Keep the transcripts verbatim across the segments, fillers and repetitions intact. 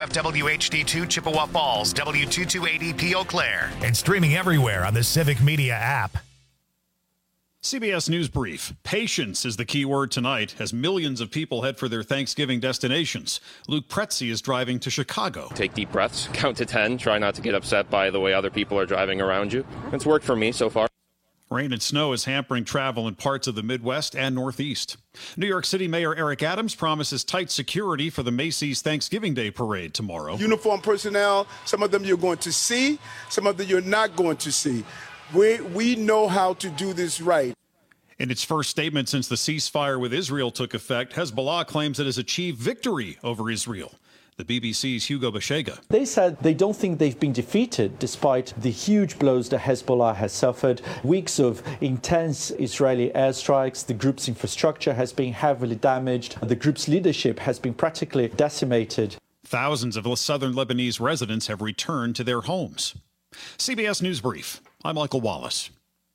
F W H D two Chippewa Falls, W two two eight E P Eau Claire. And streaming everywhere on the Civic Media app. C B S News Brief. Patience is the key word tonight as millions of people head for their Thanksgiving destinations. Luke Pretzi is driving to Chicago. Take deep breaths, count to ten, try not to get upset by the way other people are driving around you. It's worked for me so far. Rain and snow is hampering travel in parts of the Midwest and Northeast. New York City Mayor Eric Adams promises tight security for the Macy's Thanksgiving Day Parade tomorrow. Uniformed personnel, some of them you're going to see, some of them you're not going to see. We, we know how to do this right. In its first statement since the ceasefire with Israel took effect, Hezbollah claims it has achieved victory over Israel. The B B C's Hugo Bashega. They said they don't think they've been defeated despite the huge blows that Hezbollah has suffered. Weeks of intense Israeli airstrikes. The group's infrastructure has been heavily damaged. The group's leadership has been practically decimated. Thousands of southern Lebanese residents have returned to their homes. C B S News Brief. I'm Michael Wallace.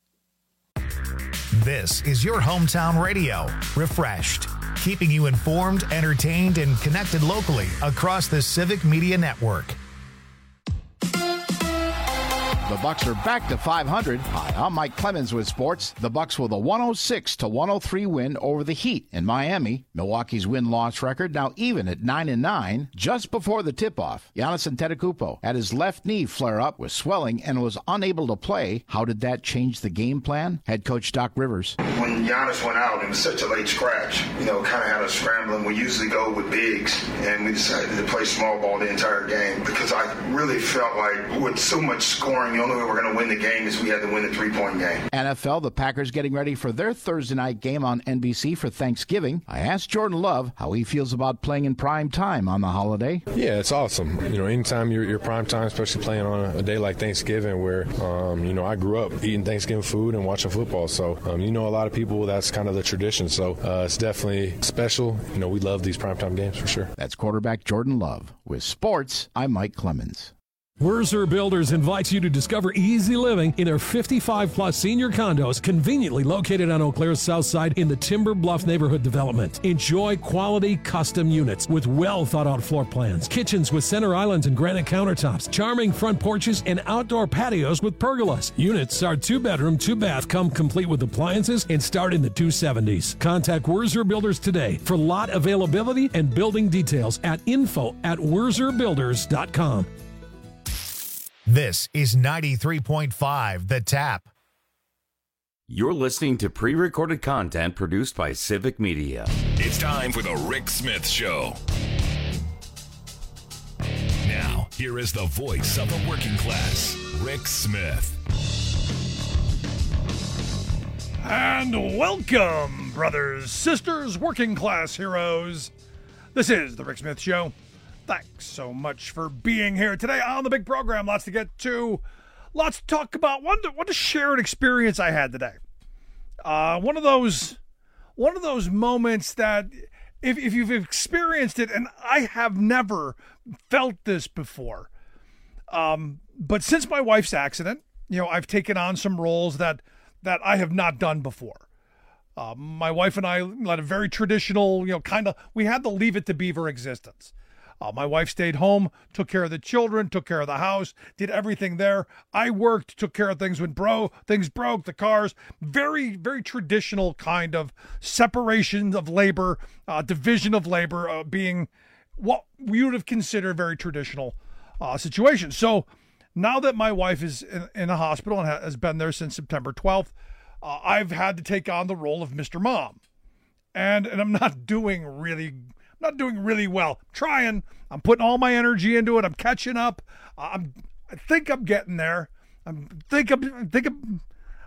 This is your hometown radio. Refreshed. Keeping you informed, entertained, and connected locally across the Civic Media Network. The Bucks are back to five hundred. Hi, I'm Mike Clemens with sports. The Bucks with a one oh six to one oh three win over the Heat in Miami. Milwaukee's win-loss record now even at nine and nine. Just before the tip-off, Giannis Antetokounmpo had his left knee flare up with swelling and was unable to play. How did that change the game plan? Head coach Doc Rivers. When Giannis went out, it was such a late scratch. You know, kind of had us scrambling. We usually go with bigs, and we decided to play small ball the entire game because I really felt like with so much scoring, the only way we're going to win the game is we had to win the three-point game. N F L, the Packers getting ready for their Thursday night game on N B C for Thanksgiving. I asked Jordan Love how he feels about playing in prime time on the holiday. Yeah, it's awesome. You know, anytime you're, you're prime time, especially playing on a, a day like Thanksgiving where, um, you know, I grew up eating Thanksgiving food and watching football. So, um, you know, a lot of people, that's kind of the tradition. So uh, it's definitely special. You know, we love these primetime games for sure. That's quarterback Jordan Love. With sports, I'm Mike Clemens. Wurzer Builders invites you to discover easy living in their fifty-five plus senior condos conveniently located on Eau Claire's south side in the Timber Bluff neighborhood development. Enjoy quality custom units with well thought out floor plans, kitchens with center islands and granite countertops, charming front porches, and outdoor patios with pergolas. Units are two bedroom, two bath, come complete with appliances and start in the two seventies. Contact Wurzer Builders today for lot availability and building details at info at wurzer builders dot com. This is ninety-three point five The Tap. You're listening to pre-recorded content produced by Civic Media. It's time for the Rick Smith Show. Now, here is the voice of the working class, Rick Smith. And welcome, brothers, sisters, working class heroes. This is the Rick Smith Show. Thanks so much for being here today on the big program. Lots to get to. Lots to talk about. One to, one to share an experience I had today. Uh, one of those one of those moments that if, if you've experienced it, and I have never felt this before. Um, but since my wife's accident, you know, I've taken on some roles that, that I have not done before. Uh, my wife and I led a very traditional, you know, kind of, we had the Leave It to Beaver existence. Uh, my wife stayed home, took care of the children, took care of the house, did everything there. I worked, took care of things when bro things broke, the cars. Very, very traditional kind of separation of labor, uh, division of labor, uh, being what we would have considered very traditional uh, situation. So now that my wife is in, in a hospital and ha- has been there since September twelfth, uh, I've had to take on the role of Mister Mom, and and I'm not doing really. Not doing really well. I'm trying. I'm putting all my energy into it. I'm catching up. I'm. I think I'm getting there. I'm think I'm. I think I'm.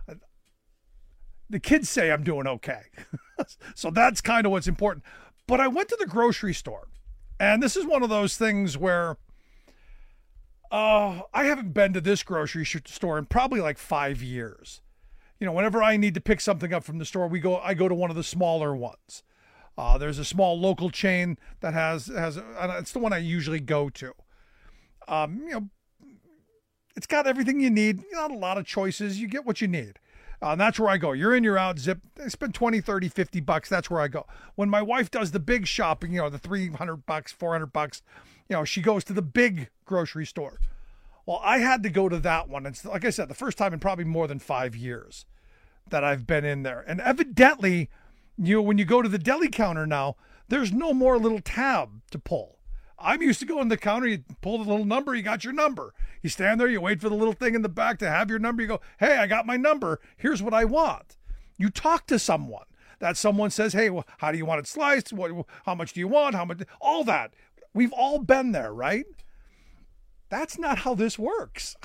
The kids say I'm doing okay, so that's kind of what's important. But I went to the grocery store, and this is one of those things where uh, I haven't been to this grocery store in probably like five years. You know, whenever I need to pick something up from the store, we go. I go to one of the smaller ones. Uh, there's a small local chain that has, has uh, it's the one I usually go to. Um, you know, it's got everything you need. Not a lot of choices. You get what you need. Uh, and that's where I go. You're in, you're out, zip. I spend twenty, thirty, fifty bucks. That's where I go. When my wife does the big shopping, you know, the three hundred bucks, four hundred bucks, you know, she goes to the big grocery store. Well, I had to go to that one. It's like I said, the first time in probably more than five years that I've been in there. And evidently, you know, when you go to the deli counter now, there's no more little tab to pull. I'm used to going to the counter, you pull the little number, you got your number. You stand there, you wait for the little thing in the back to have your number. You go, hey, I got my number. Here's what I want. You talk to someone. That someone says, hey, well, how do you want it sliced? What, how much do you want? How much? All that. We've all been there, right? That's not how this works.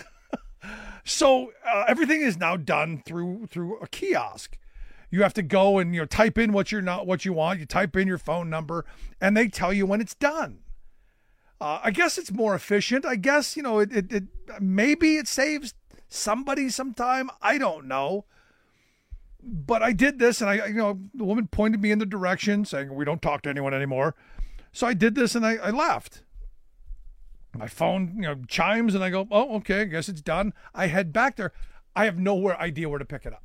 So uh, everything is now done through through a kiosk. You have to go and, you know, type in what you're not what you want. You type in your phone number, and they tell you when it's done. Uh, I guess it's more efficient. I guess, you know, it, it, it maybe it saves somebody some time. I don't know. But I did this, and I, you know, the woman pointed me in the direction, saying we don't talk to anyone anymore. So I did this, and I, I left. My phone, you know, chimes, and I go, oh, okay, I guess it's done. I head back there. I have no idea where to pick it up.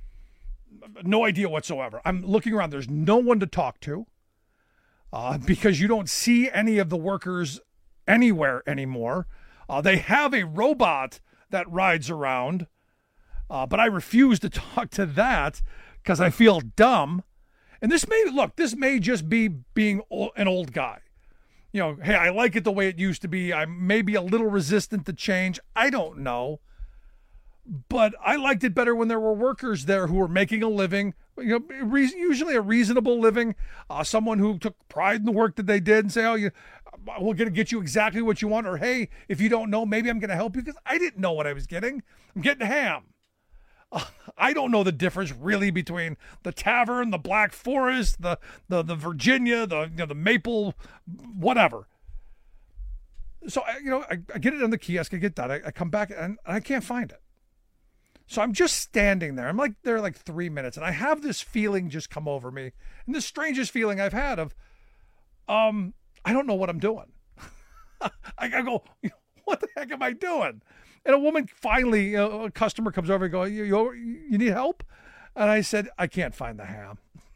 No idea whatsoever. I'm looking around. There's no one to talk to uh, because you don't see any of the workers anywhere anymore. Uh, they have a robot that rides around, uh, but I refuse to talk to that because I feel dumb. And this may, look, this may just be being an old guy. You know, hey, I like it the way it used to be. I'm maybe a little resistant to change. I don't know. But I liked it better when there were workers there who were making a living, you know, re- usually a reasonable living, uh, someone who took pride in the work that they did and say, oh, you, we're going to get you exactly what you want. Or, hey, if you don't know, maybe I'm going to help you because I didn't know what I was getting. I'm getting ham. Uh, I don't know the difference really between the Tavern, the Black Forest, the the the Virginia, the you know the Maple, whatever. So I, you know, I, I get it on the kiosk, I get that, I, I come back and I can't find it. So I'm just standing there. I'm like there like three minutes, and I have this feeling just come over me, and the strangest feeling I've had of, um, I don't know what I'm doing. I, I go, what the heck am I doing? And a woman finally, uh, a customer comes over and goes, you, you, you need help? And I said, I can't find the ham.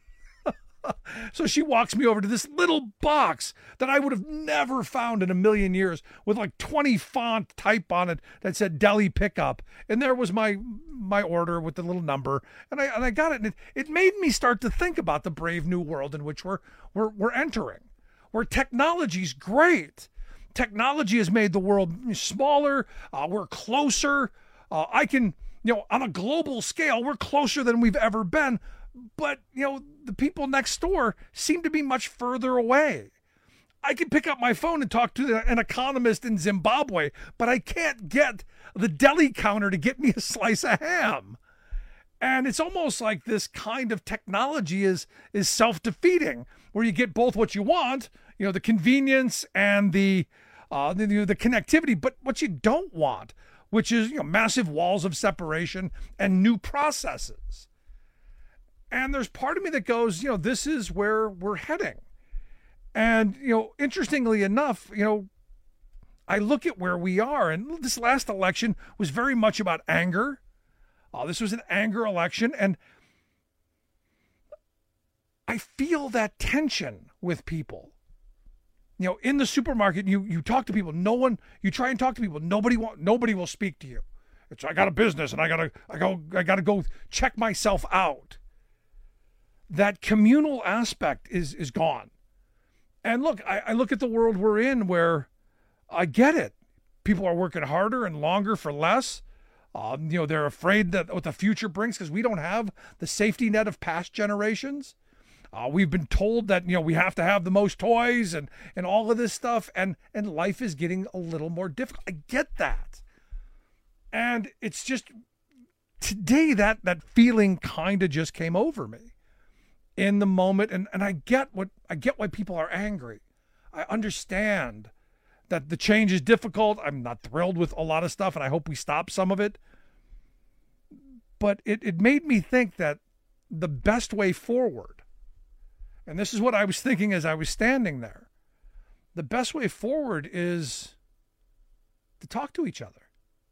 So she walks me over to this little box that I would have never found in a million years with like twenty font type on it that said deli pickup. And there was my my order with the little number. And I and I got it. And it, it made me start to think about the brave new world in which we're we're we're entering, where technology's great. Technology has made the world smaller. Uh, we're closer. Uh, I can, you know, on a global scale, we're closer than we've ever been. But, you know, the people next door seem to be much further away. I can pick up my phone and talk to an economist in Zimbabwe, but I can't get the deli counter to get me a slice of ham. And it's almost like this kind of technology is is self-defeating, where you get both what you want, you know, the convenience and the uh, the, the connectivity, but what you don't want, which is, you know, massive walls of separation and new processes. And there's part of me that goes, you know, this is where we're heading. And, you know, interestingly enough, you know, I look at where we are, and this last election was very much about anger. Uh, this was an anger election, and I feel that tension with people. You know, in the supermarket, you you talk to people. No one, you try and talk to people. Nobody want, nobody will speak to you. It's I got a business, and I gotta I go I gotta go check myself out. That communal aspect is is gone. And look, I, I look at the world we're in, where I get it. People are working harder and longer for less. Um, you know, they're afraid that what the future brings because we don't have the safety net of past generations. Uh, we've been told that, you know, we have to have the most toys and, and all of this stuff. And, and life is getting a little more difficult. I get that. And it's just today that, that feeling kind of just came over me in the moment. And, and I get what I get why people are angry. I understand that the change is difficult. I'm not thrilled with a lot of stuff, and I hope we stop some of it. But it, it made me think that the best way forward, and this is what I was thinking as I was standing there, the best way forward is to talk to each other,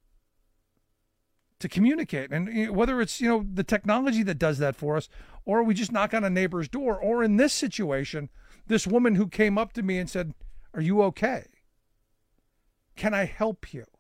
to communicate. And whether it's, you know, the technology that does that for us, or we just knock on a neighbor's door, or in this situation, this woman who came up to me and said, "Are you okay?" can I help you?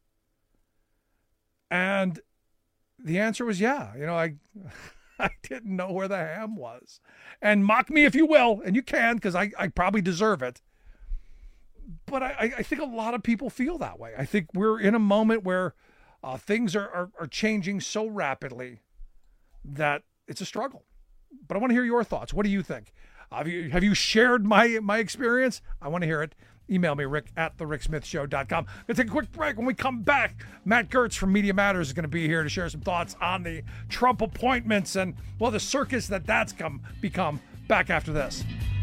And the answer was, yeah. You know, I I didn't know where the ham was. And mock me if you will, and you can, because I, I probably deserve it. But I, I think a lot of people feel that way. I think we're in a moment where uh, things are, are, are changing so rapidly that it's a struggle. But I want to hear your thoughts. What do you think? Have you, have you shared my, my experience? I want to hear it. Email me, Rick at the rick smith show dot com. Going to take a quick break. When we come back, Matt Gertz from Media Matters is going to be here to share some thoughts on the Trump appointments and, well, the circus that that's come become. Back after this.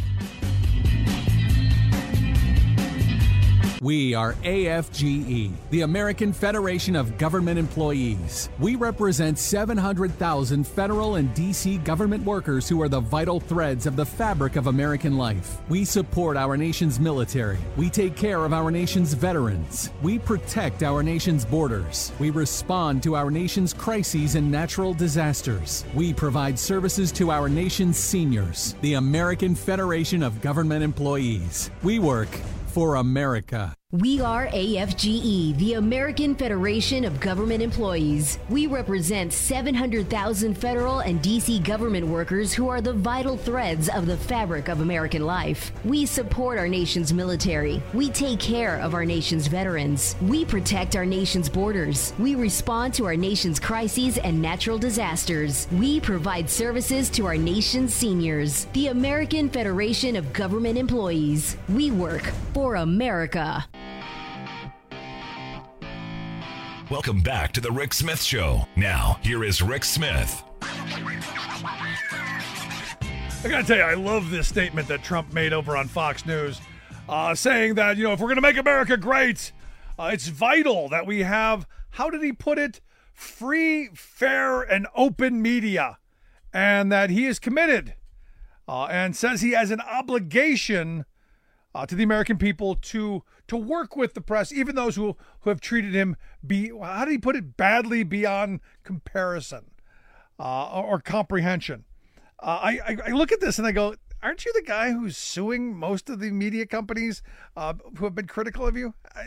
We are A F G E, the American Federation of Government Employees. We represent seven hundred thousand federal and D C government workers who are the vital threads of the fabric of American life. We support our nation's military. We take care of our nation's veterans. We protect our nation's borders. We respond to our nation's crises and natural disasters. We provide services to our nation's seniors. The American Federation of Government Employees. We work for America. We are A F G E, the American Federation of Government Employees. We represent seven hundred thousand federal and D C government workers who are the vital threads of the fabric of American life. We support our nation's military. We take care of our nation's veterans. We protect our nation's borders. We respond to our nation's crises and natural disasters. We provide services to our nation's seniors. The American Federation of Government Employees. We work for America. Welcome back to the Rick Smith Show. Now, here is Rick Smith. I gotta tell you, I love this statement that Trump made over on Fox News, uh, saying that, you know, if we're gonna make America great, uh, it's vital that we have, how did he put it, free, fair, and open media, and that he is committed, uh, and says he has an obligation Uh, to the American people to to work with the press, even those who, who have treated him, be how did he put it, badly beyond comparison uh, or, or comprehension. Uh, I, I, I look at this and I go, aren't you the guy who's suing most of the media companies uh, who have been critical of you? I,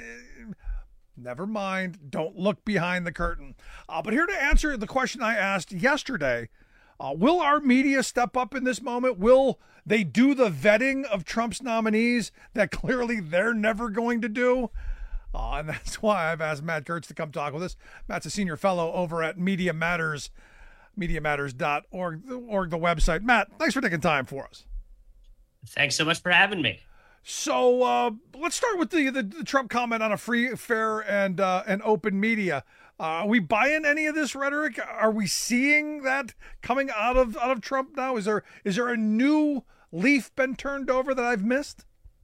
never mind. Don't look behind the curtain. Uh, but here to answer the question I asked yesterday, Uh, will our media step up in this moment? Will they do the vetting of Trump's nominees that clearly they're never going to do? Uh, and that's why I've asked Matt Gertz to come talk with us. Matt's a senior fellow over at Media Matters, media matters dot org, org, the website. Matt, thanks for taking time for us. Thanks so much for having me. So uh, let's start with the, the, the Trump comment on a free, fair, and uh, and open media. Uh, are we buying any of this rhetoric? Are we seeing that coming out of out of Trump now? Is there is there a new leaf been turned over that I've missed?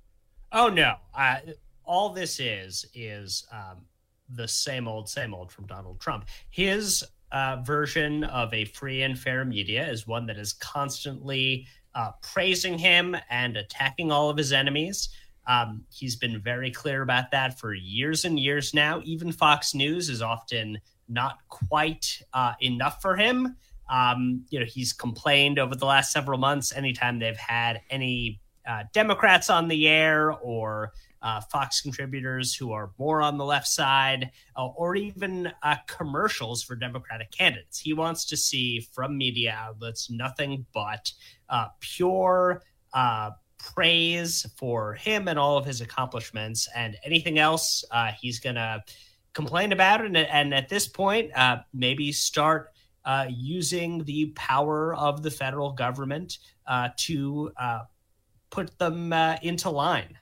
Oh no! Uh, all this is is um, the same old, same old from Donald Trump. His uh, version of a free and fair media is one that is constantly uh, praising him and attacking all of his enemies. Um, he's been very clear about that for years and years now. Even Fox News is often not quite uh, enough for him. Um, you know, he's complained over the last several months anytime they've had any uh, Democrats on the air or uh, Fox contributors who are more on the left side, uh, or even uh, commercials for Democratic candidates. He wants to see from media outlets nothing but uh, pure uh praise for him and all of his accomplishments, and anything else uh, he's going to complain about. And, and at this point, uh, maybe start uh, using the power of the federal government uh, to uh, put them uh, into line.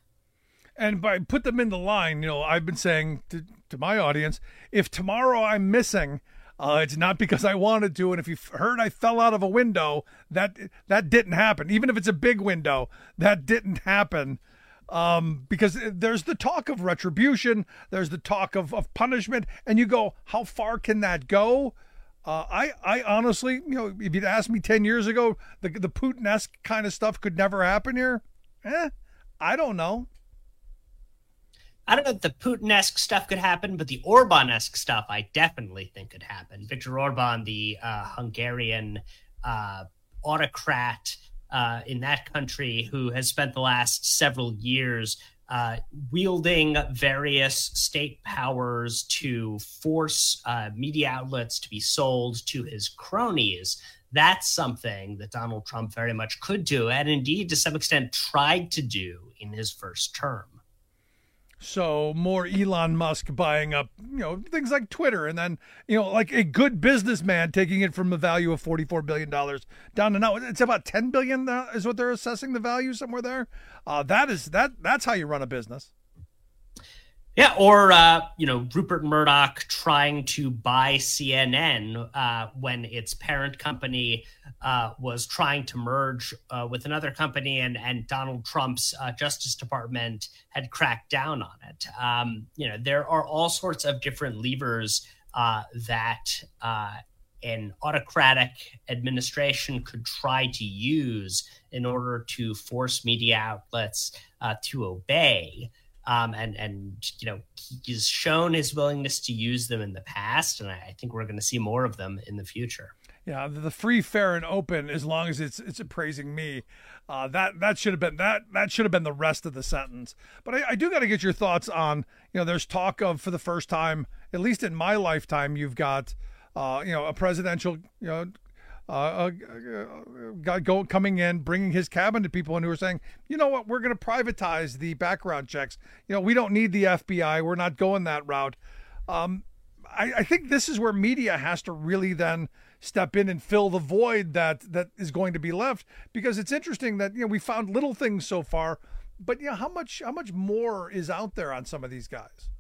And by put them into line, you know, I've been saying to, to my audience, if tomorrow I'm missing, Uh, it's not because I wanted to, and if you've heard I fell out of a window, that that didn't happen. Even if it's a big window, that didn't happen. Um, because there's the talk of retribution, there's the talk of, of punishment, and you go, how far can that go? Uh, I, I honestly, you know, if you'd asked me ten years ago, the, the Putin-esque kind of stuff could never happen here. Eh, I don't know. I don't know if the Putin-esque stuff could happen, but the Orban-esque stuff I definitely think could happen. Viktor Orban, the uh, Hungarian uh, autocrat uh, in that country who has spent the last several years uh, wielding various state powers to force uh, media outlets to be sold to his cronies. That's something that Donald Trump very much could do, and indeed, to some extent, tried to do in his first term. So more Elon Musk buying up, you know, things like Twitter, and then, you know, like a good businessman taking it from a value of forty-four billion dollars down to now it's about ten billion dollars is what they're assessing the value, somewhere there. Uh, that is that that's how you run a business. Yeah, or, uh, you know, Rupert Murdoch trying to buy C N N uh, when its parent company uh, was trying to merge uh, with another company, and, and Donald Trump's uh, Justice Department had cracked down on it. Um, you know, there are all sorts of different levers uh, that uh, an autocratic administration could try to use in order to force media outlets uh, to obey. Um, and, and, you know, he's shown his willingness to use them in the past, and I, I think we're going to see more of them in the future. Yeah, the free, fair, and open, as long as it's it's appraising me, uh, that that should have been that that should have been the rest of the sentence. But I, I do got to get your thoughts on, you know, there's talk of, for the first time, at least in my lifetime, you've got, uh, you know, a presidential, you know, Uh, uh, guy go, coming in, bringing his cabinet people in who are saying, you know what, we're going to privatize the background checks. You know, we don't need the F B I. We're not going that route. Um, I, I think this is where media has to really then step in and fill the void that that is going to be left, because it's interesting that, you know, we found little things so far, but, you know, how much how much more is out there on some of these guys?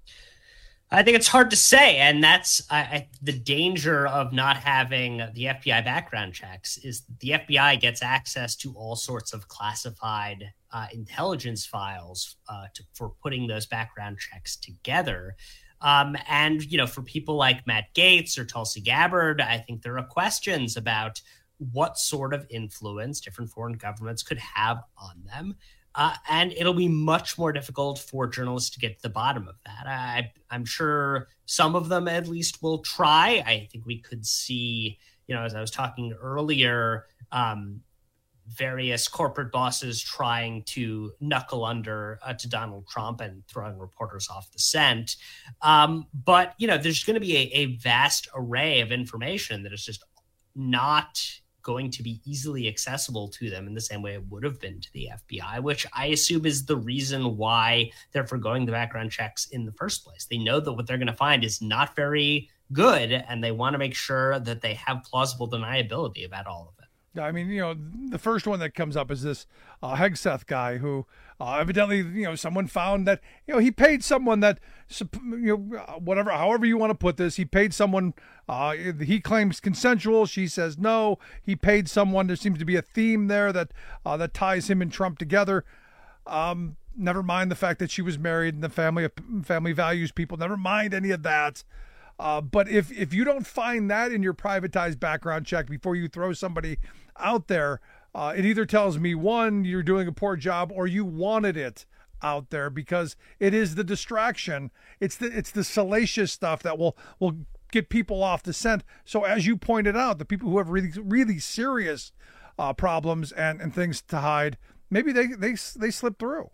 I think it's hard to say, and that's I, I, the danger of not having the F B I background checks is the F B I gets access to all sorts of classified uh, intelligence files uh, to, for putting those background checks together. Um, and, you know, for people like Matt Gaetz or Tulsi Gabbard, I think there are questions about what sort of influence different foreign governments could have on them. Uh, and it'll be much more difficult for journalists to get to the bottom of that. I, I'm sure some of them at least will try. I think we could see, you know, as I was talking earlier, um, various corporate bosses trying to knuckle under uh, to Donald Trump and throwing reporters off the scent. Um, but, you know, there's going to be a, a vast array of information that is just not going to be easily accessible to them in the same way it would have been to the F B I, which I assume is the reason why they're foregoing the background checks in the first place. They know that what they're going to find is not very good, and they want to make sure that they have plausible deniability about all of it. I mean, you know, the first one that comes up is this uh, Hegseth guy who uh, evidently, you know, someone found that, you know, he paid someone that, you know, whatever, however you want to put this, he paid someone, uh, he claims consensual. She says no. He paid someone. There seems to be a theme there that uh, that ties him and Trump together. Um, never mind the fact that she was married and the family family values people. Never mind any of that. Uh, but if if you don't find that in your privatized background check before you throw somebody out there, uh, it either tells me, one, you're doing a poor job, or you wanted it out there, because it is the distraction. It's the it's the salacious stuff that will will get people off the scent. So as you pointed out, the people who have really really serious uh, problems and, and things to hide, maybe they they they slip through.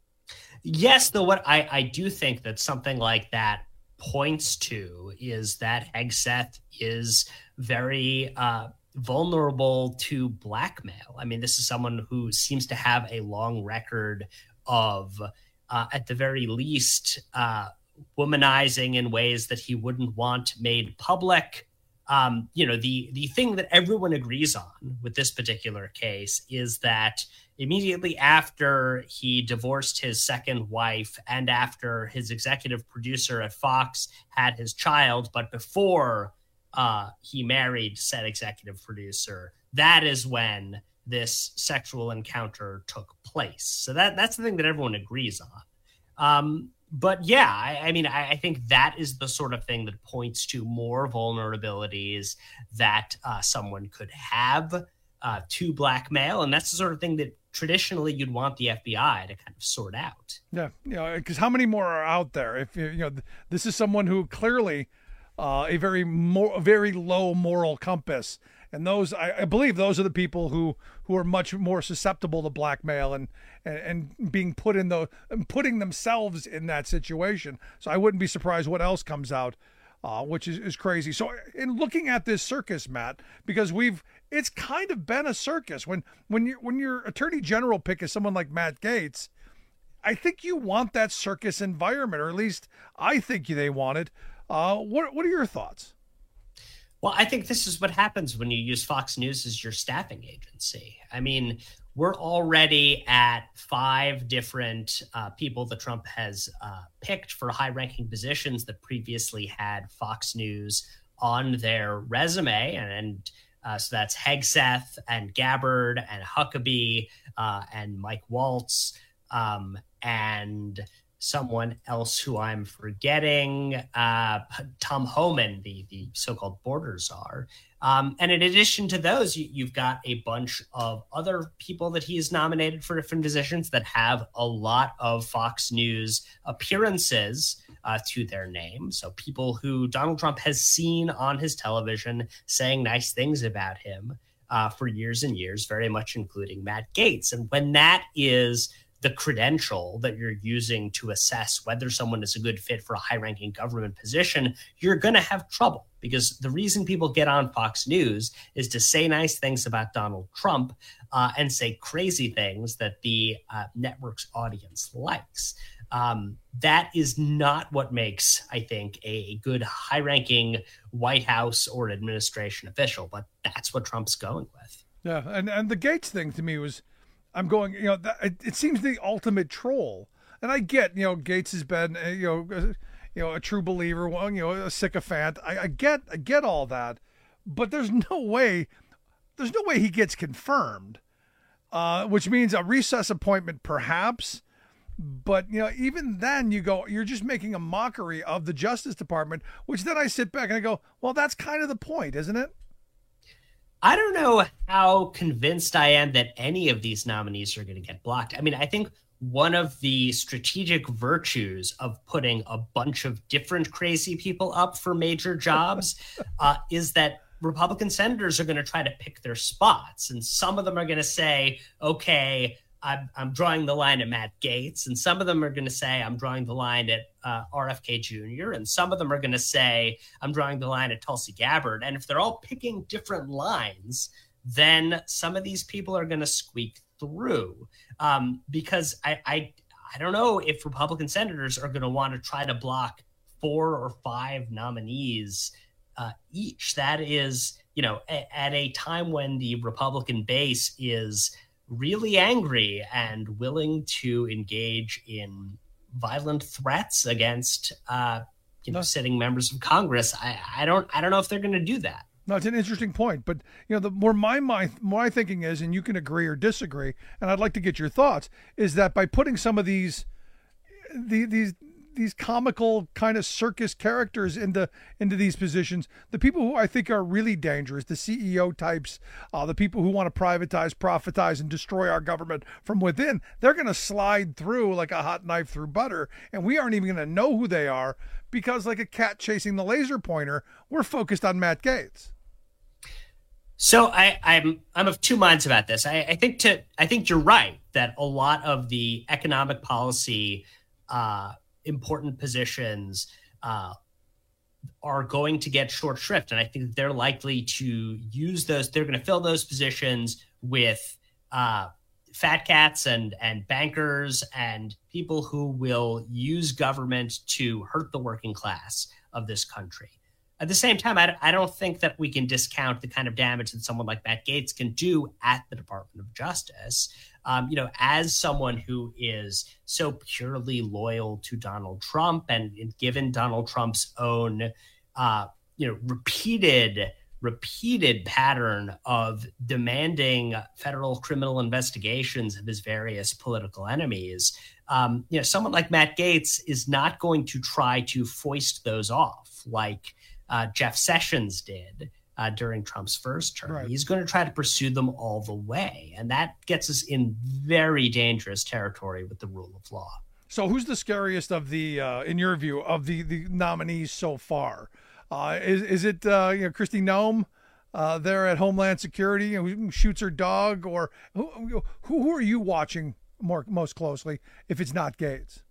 Yes, though what I, I do think that something like that points to is that Hegseth is very uh, vulnerable to blackmail. I mean, this is someone who seems to have a long record of, uh, at the very least, uh, womanizing in ways that he wouldn't want made public. Um, you know, the the thing that everyone agrees on with this particular case is that immediately after he divorced his second wife and after his executive producer at Fox had his child, but before uh, he married said executive producer, that is when this sexual encounter took place. So that that's the thing that everyone agrees on. Um, But yeah, I, I mean, I, I think that is the sort of thing that points to more vulnerabilities that uh, someone could have uh, to blackmail. And that's the sort of thing that traditionally you'd want the F B I to kind of sort out. Yeah, you know, because how many more are out there? If you know, this is someone who clearly uh, a very more, very low moral compass, and those I, I believe those are the people who who are much more susceptible to blackmail and and, and being put in the putting themselves in that situation. So I wouldn't be surprised what else comes out, uh, which is, is crazy. So in looking at this circus, Matt, because we've it's kind of been a circus when when you when your attorney general pick is someone like Matt Gaetz. I think you want that circus environment, or at least I think they want it. Uh, what what are your thoughts? Well, I think this is what happens when you use Fox News as your staffing agency. I mean, we're already at five different uh, people that Trump has uh, picked for high-ranking positions that previously had Fox News on their resume. And, and uh, so that's Hegseth and Gabbard and Huckabee uh, and Mike Waltz um, and someone else who I'm forgetting, uh, Tom Homan, the, the so-called border czar. Um, and in addition to those, you, you've got a bunch of other people that he has nominated for different positions that have a lot of Fox News appearances uh, to their name. So people who Donald Trump has seen on his television saying nice things about him uh, for years and years, very much including Matt Gaetz. And when that is the credential that you're using to assess whether someone is a good fit for a high-ranking government position, you're going to have trouble, because the reason people get on Fox News is to say nice things about Donald Trump uh, and say crazy things that the uh, network's audience likes. Um, that is not what makes, I think, a good high-ranking White House or administration official, but that's what Trump's going with. Yeah, and, and the Gaetz thing to me was, I'm going, you know, that, it, it seems the ultimate troll. And I get, you know, Gaetz has been, uh, you know, uh, you know, a true believer, well, you know, a sycophant. I, I get, I get all that, but there's no way, there's no way he gets confirmed, uh, which means a recess appointment, perhaps. But, you know, even then you go, you're just making a mockery of the Justice Department, which then I sit back and I go, well, that's kind of the point, isn't it? I don't know how convinced I am that any of these nominees are going to get blocked. I mean, I think one of the strategic virtues of putting a bunch of different crazy people up for major jobs uh, is that Republican senators are going to try to pick their spots. And some of them are going to say, okay, I'm, I'm drawing the line at Matt Gaetz. And some of them are going to say, I'm drawing the line at uh, R F K Junior And some of them are going to say, I'm drawing the line at Tulsi Gabbard. And if they're all picking different lines, then some of these people are going to squeak through. Um, because I, I, I don't know if Republican senators are going to want to try to block four or five nominees uh, each. That is, you know, a, at a time when the Republican base is really angry and willing to engage in violent threats against, uh, you know, no. sitting members of Congress. I, I don't, I don't know if they're going to do that. No, it's an interesting point, but you know, the more my my my thinking is, and you can agree or disagree, and I'd like to get your thoughts, is that by putting some of these, the, these. these comical kind of circus characters into into these positions, the people who I think are really dangerous, the C E O types, uh, the people who want to privatize, profitize, and destroy our government from within, they're going to slide through like a hot knife through butter, and we aren't even going to know who they are because, like a cat chasing the laser pointer, we're focused on Matt Gaetz. So I, I'm I'm of two minds about this. I, I think to I think you're right that a lot of the economic policy uh, important positions uh, are going to get short shrift. And I think they're likely to use those. They're going to fill those positions with uh, fat cats and, and bankers and people who will use government to hurt the working class of this country. At the same time, I, I don't think that we can discount the kind of damage that someone like Matt Gaetz can do at the Department of Justice. Um, you know, as someone who is so purely loyal to Donald Trump and, and given Donald Trump's own, uh, you know, repeated, repeated pattern of demanding federal criminal investigations of his various political enemies, um, you know, someone like Matt Gaetz is not going to try to foist those off like uh, Jeff Sessions did Uh, during Trump's first term. Right. He's going to try to pursue them all the way. And that gets us in very dangerous territory with the rule of law. So who's the scariest of the, uh, in your view, of the, the nominees so far? Uh, is, is it uh, you know, Kristi Noem? uh, there at Homeland Security, who shoots her dog, or who, who, who are you watching more most closely if it's not Gates?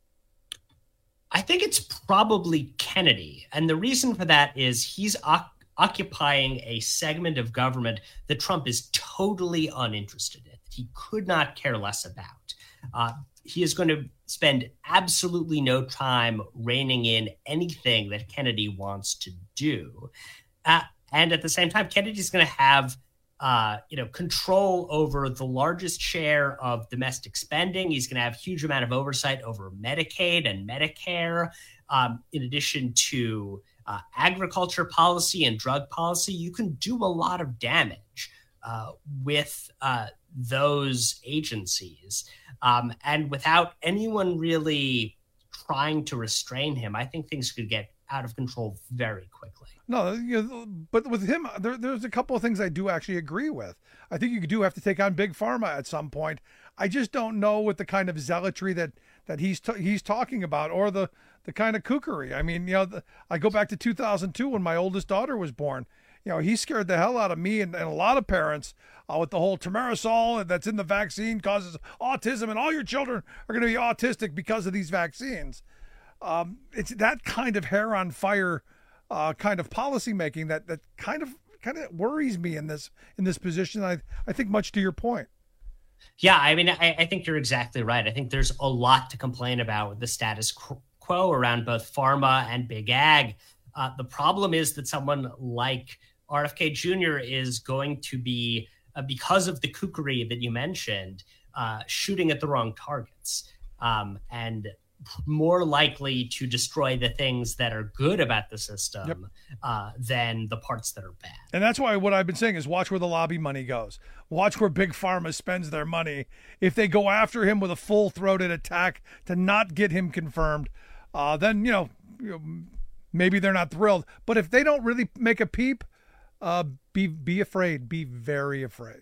I think it's probably Kennedy. And the reason for that is he's o- occupying a segment of government that Trump is totally uninterested in. He could not care less about. Uh, he is going to spend absolutely no time reining in anything that Kennedy wants to do. Uh, and at the same time, Kennedy's going to have uh, you know, control over the largest share of domestic spending. He's going to have a huge amount of oversight over Medicaid and Medicare, um, in addition to uh, agriculture policy and drug policy. You can do a lot of damage uh, with uh, those agencies. Um, and without anyone really trying to restrain him, I think things could get out of control very quickly. No, you know, but with him, there, there's a couple of things I do actually agree with. I think you do have to take on Big Pharma at some point. I just don't know with the kind of zealotry that that he's t- he's talking about, or the the kind of kookery. I mean, you know, the, I go back to two thousand two when my oldest daughter was born. You know, he scared the hell out of me and, and a lot of parents uh, with the whole thimerosal that's in the vaccine causes autism, and all your children are going to be autistic because of these vaccines. Um, it's that kind of hair on fire uh, kind of policy making that that kind of kind of worries me in this in this position. I I think much to your point. Yeah, I mean, I, I think you're exactly right. I think there's a lot to complain about with the status quo around both pharma and big ag. Uh, the problem is that someone like R F K Junior is going to be, uh, because of the kookery that you mentioned, uh, shooting at the wrong targets, um, and more likely to destroy the things that are good about the system yep. uh, than the parts that are bad. And that's why what I've been saying is watch where the lobby money goes. Watch where Big Pharma spends their money. If they go after him with a full-throated attack to not get him confirmed, uh, then, you know, you know, maybe they're not thrilled. But if they don't really make a peep, uh, be be afraid. Be very afraid.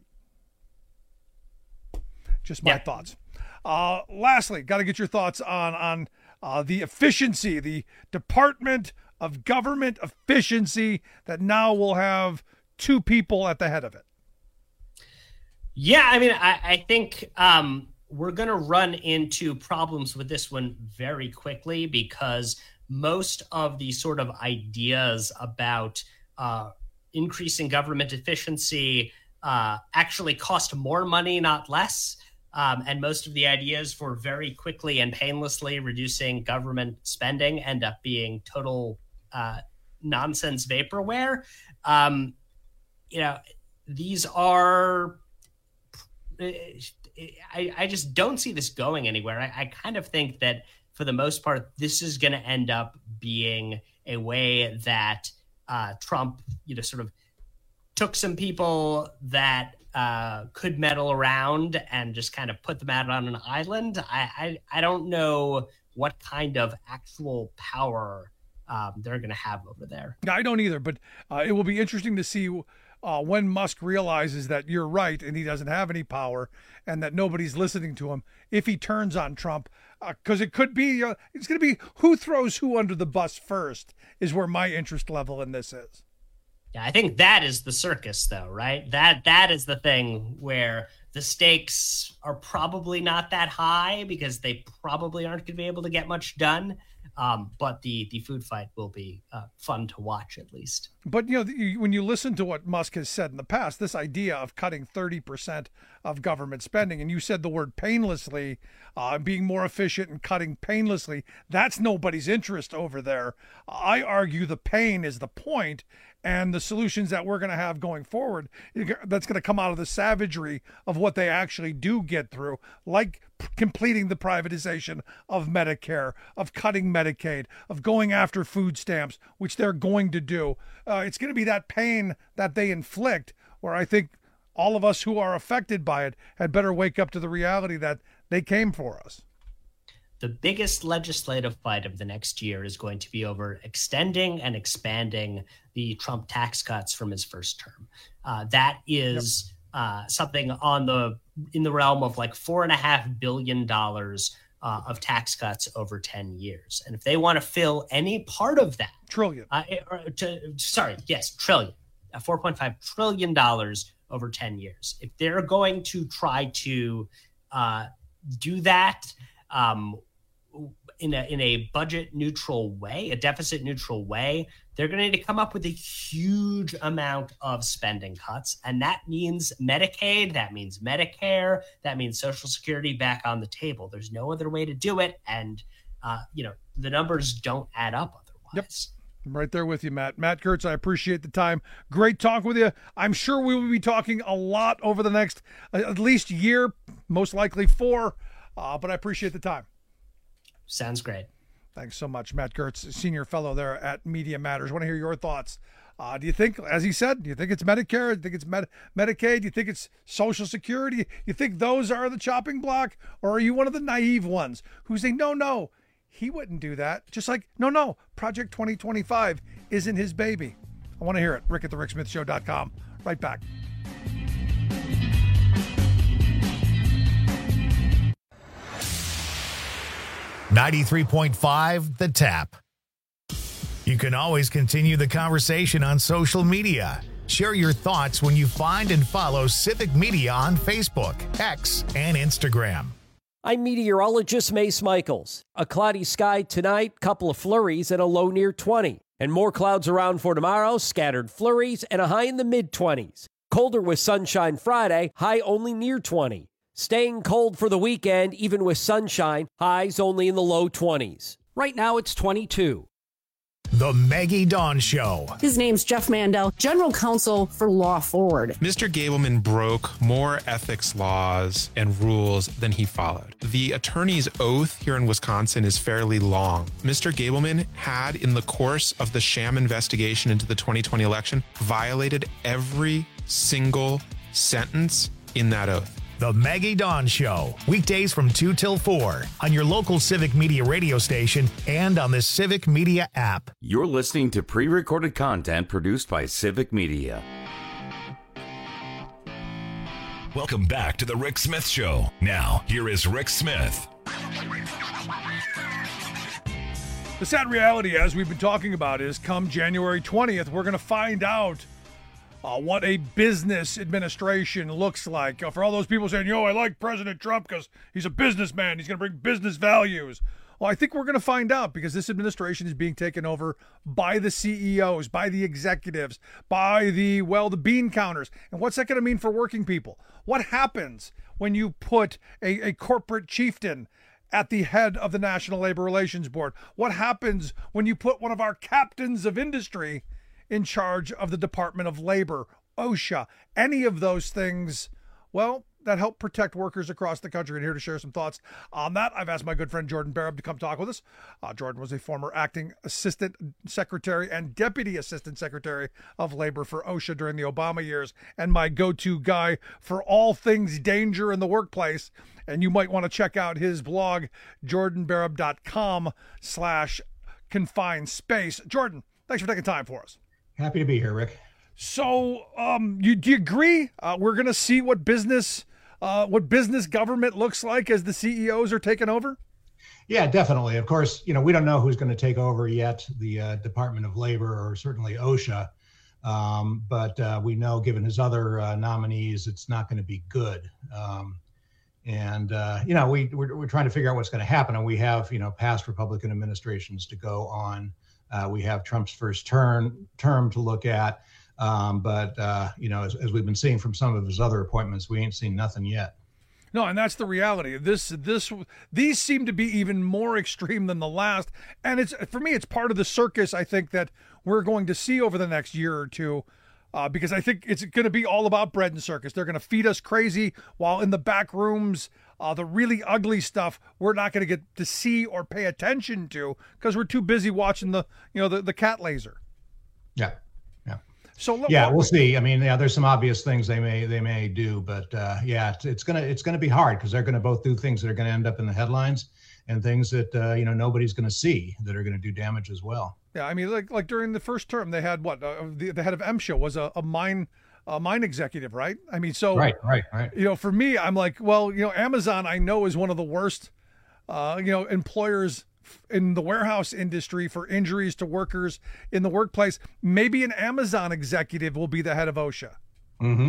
Just my yeah. thoughts. Uh, lastly, got to get your thoughts on on uh, the efficiency, the Department of Government Efficiency that now will have two people at the head of it. Yeah, I mean, I, I think um, we're going to run into problems with this one very quickly because most of the sort of ideas about uh, increasing government efficiency uh, actually cost more money, not less. Um, and most of the ideas for very quickly and painlessly reducing government spending end up being total uh, nonsense vaporware. Um, you know, these are, I, I just don't see this going anywhere. I, I kind of think that for the most part, this is going to end up being a way that uh, Trump, you know, sort of took some people that uh, could meddle around and just kind of put them out on an island. I, I, I don't know what kind of actual power um, they're going to have over there. I don't either, but uh, it will be interesting to see uh, when Musk realizes that you're right and he doesn't have any power and that nobody's listening to him, if he turns on Trump, because uh, it could be, uh, it's going to be who throws who under the bus first is where my interest level in this is. Yeah, I think that is the circus, though, right? That that is the thing where the stakes are probably not that high because they probably aren't going to be able to get much done. Um, but the the food fight will be uh, fun to watch, at least. But, you know, the, when you listen to what Musk has said in the past, this idea of cutting thirty percent of government spending, and you said the word painlessly, uh, being more efficient and cutting painlessly, that's nobody's interest over there. I argue the pain is the point, and the solutions that we're going to have going forward, that's going to come out of the savagery of what they actually do get through, like p- completing the privatization of Medicare, of cutting Medicaid, of going after food stamps, which they're going to do. Uh, it's going to be that pain that they inflict, where I think all of us who are affected by it had better wake up to the reality that they came for us. The biggest legislative fight of the next year is going to be over extending and expanding the Trump tax cuts from his first term. Uh, that is yep. uh, something on the in the realm of like four and a half billion dollars uh, of tax cuts over ten years. And if they want to fill any part of that trillion, uh, or to, sorry, yes, trillion. four point five trillion dollars over ten years. If they're going to try to uh, do that um, in a in a budget neutral way, a deficit neutral way, they're going to need to come up with a huge amount of spending cuts. And that means Medicaid, that means Medicare, that means Social Security back on the table. There's no other way to do it. And, uh, you know, the numbers don't add up otherwise. Yep. I'm right there with you, Matt. Matt Kurtz, I appreciate the time. Great talk with you. I'm sure we will be talking a lot over the next uh, at least year, most likely four, uh, but I appreciate the time. Sounds great. Thanks so much, Matt Kurtz, senior fellow there at Media Matters. Want to hear your thoughts. Uh, do you think, as he said, do you think it's Medicare? Do you think it's Med- Medicaid? Do you think it's Social Security? You think those are the chopping block? Or are you one of the naive ones who say, no, no, he wouldn't do that? Just like, no, no, Project twenty twenty-five isn't his baby. I want to hear it. Rick at the Rick Smith Show dot com. Right back. ninety-three point five The Tap. You can always continue the conversation on social media. Share your thoughts when you find and follow Civic Media on Facebook, X, and Instagram. I'm meteorologist Mace Michaels. A cloudy sky tonight, couple of flurries, and a low near twenty. And more clouds around for tomorrow, scattered flurries, and a high in the mid-twenties. Colder with sunshine Friday, high only near twenty. Staying cold for the weekend, even with sunshine, highs only in the low twenties. Right now it's twenty-two. The Maggie Dawn Show. His name's Jeff Mandel, General Counsel for Law Forward. Mister Gableman broke more ethics laws and rules than he followed. The attorney's oath here in Wisconsin is fairly long. Mister Gableman had, in the course of the sham investigation into the twenty twenty election, violated every single sentence in that oath. The Maggie Dawn Show, weekdays from two till four on your local Civic Media radio station and on the Civic Media app. You're listening to pre-recorded content produced by Civic Media. Welcome back to the Rick Smith Show. Now, here is Rick Smith. The sad reality, as we've been talking about, is come January twentieth, we're going to find out Uh, what a business administration looks like. Uh, for all those people saying, yo, I like President Trump because he's a businessman. He's going to bring business values. Well, I think we're going to find out because this administration is being taken over by the C E Os, by the executives, by the, well, the bean counters. And what's that going to mean for working people? What happens when you put a, a corporate chieftain at the head of the National Labor Relations Board? What happens when you put one of our captains of industry in charge of the Department of Labor, OSHA, any of those things, well, that help protect workers across the country? And here to share some thoughts on that, I've asked my good friend Jordan Barab to come talk with us. Uh, Jordan was a former acting assistant secretary and deputy assistant secretary of labor for OSHA during the Obama years, and my go-to guy for all things danger in the workplace. And you might want to check out his blog, jordan barab dot com slash confined space. Jordan, thanks for taking time for us. Happy to be here, Rick. So, um, you, do you agree uh, we're going to see what business, uh, what business government looks like as the C E Os are taking over? Yeah, definitely. Of course, you know, we don't know who's going to take over yet, the uh, Department of Labor or certainly OSHA. Um, but uh, we know, given his other uh, nominees, it's not going to be good. Um, and, uh, you know, we, we're, we're trying to figure out what's going to happen. And we have, you know, past Republican administrations to go on. Uh, we have Trump's first term term to look at, um, but uh, you know, as, as we've been seeing from some of his other appointments, we ain't seen nothing yet. No, and that's the reality. This, this, these seem to be even more extreme than the last, and it's for me, it's part of the circus I think that we're going to see over the next year or two, uh, because I think it's going to be all about bread and circus. They're going to feed us crazy while in the back rooms. Uh, the really ugly stuff we're not going to get to see or pay attention to because we're too busy watching the, you know, the, the cat laser. Yeah, yeah. So look, yeah, we'll see. I mean, yeah, there's some obvious things they may they may do, but uh, yeah, it's, it's gonna it's gonna be hard because they're going to both do things that are going to end up in the headlines and things that uh, you know nobody's going to see that are going to do damage as well. Yeah, I mean, like like during the first term, they had what uh, the the head of MSHA was a, a mine. A mine executive, right? I mean, so right, right, right. You know, for me, I'm like, well, you know, Amazon, I know is one of the worst, uh, you know, employers in the warehouse industry for injuries to workers in the workplace. Maybe an Amazon executive will be the head of OSHA. Mm-hmm.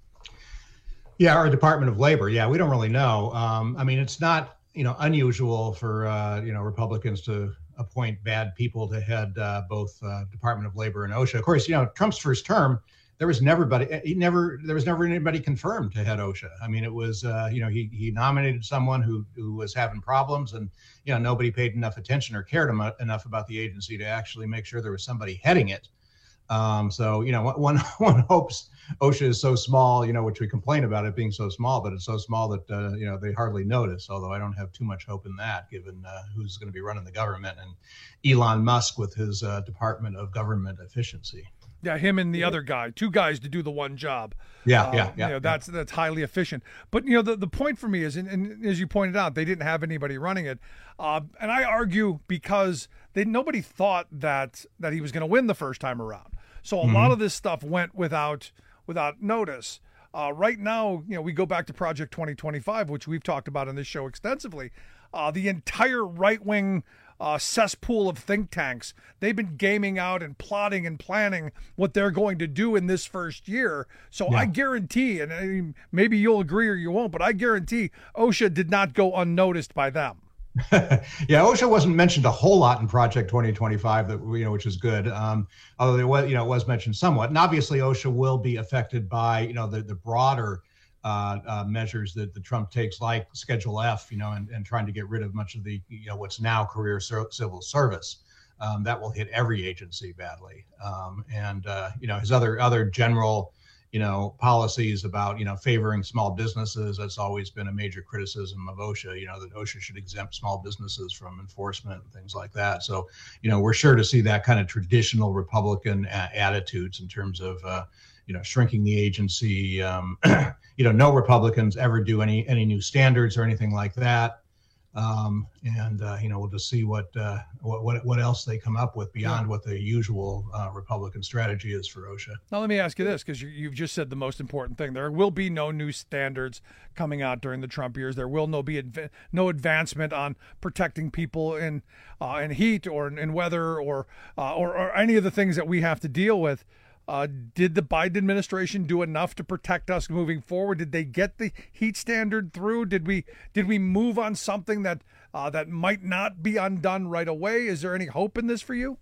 Yeah, or Department of Labor. Yeah, we don't really know. Um, I mean, it's not, you know, unusual for, uh, you know, Republicans to appoint bad people to head uh, both uh, Department of Labor and OSHA. Of course, you know, Trump's first term, there was never, he never, there was never anybody confirmed to head OSHA. I mean, it was, uh, you know, he he nominated someone who who was having problems, and you know, nobody paid enough attention or cared em- enough about the agency to actually make sure there was somebody heading it. Um, so, you know, one one hopes OSHA is so small, you know, which we complain about it being so small, but it's so small that, uh, you know, they hardly notice, although I don't have too much hope in that, given uh, who's going to be running the government, and Elon Musk with his uh, Department of Government Efficiency. Yeah, him and the other guy, two guys to do the one job. Yeah, uh, yeah, yeah. You know, that's that's highly efficient. But, you know, the, the point for me is, and, and as you pointed out, they didn't have anybody running it. Uh, and I argue because they nobody thought that that he was going to win the first time around. So a mm-hmm. lot of this stuff went without without notice. Uh, right now, you know, we go back to Project twenty twenty-five, which we've talked about on this show extensively. Uh, the entire right-wing Uh, cesspool of think tanks. They've been gaming out and plotting and planning what they're going to do in this first year. So yeah. I guarantee, and I mean, maybe you'll agree or you won't, but I guarantee OSHA did not go unnoticed by them. Yeah, OSHA wasn't mentioned a whole lot in Project twenty twenty-five, that you know, which is good. Um, although there was, you know, it was mentioned somewhat, and obviously OSHA will be affected by, you know, the the broader Uh, uh, measures that the Trump takes, like Schedule F, you know, and, and trying to get rid of much of the, you know, what's now career ser- civil service. Um, that will hit every agency badly. Um, and, uh, you know, his other other general, you know, policies about, you know, favoring small businesses. That's always been a major criticism of OSHA, you know, that OSHA should exempt small businesses from enforcement and things like that. So, you know, we're sure to see that kind of traditional Republican a- attitudes in terms of, uh, you know, shrinking the agency. Um, you know, no Republicans ever do any any new standards or anything like that. Um, and uh, you know, we'll just see what uh, what what what else they come up with beyond yeah. what the usual uh, Republican strategy is for OSHA. Now, let me ask you this, because you, you've just said the most important thing. There will be no new standards coming out during the Trump years. There will no be adv- no advancement on protecting people in uh, in heat or in, in weather or, uh, or or any of the things that we have to deal with. Uh, did the Biden administration do enough to protect us moving forward? Did they get the heat standard through? Did we did we move on something that uh, that might not be undone right away? Is there any hope in this for you?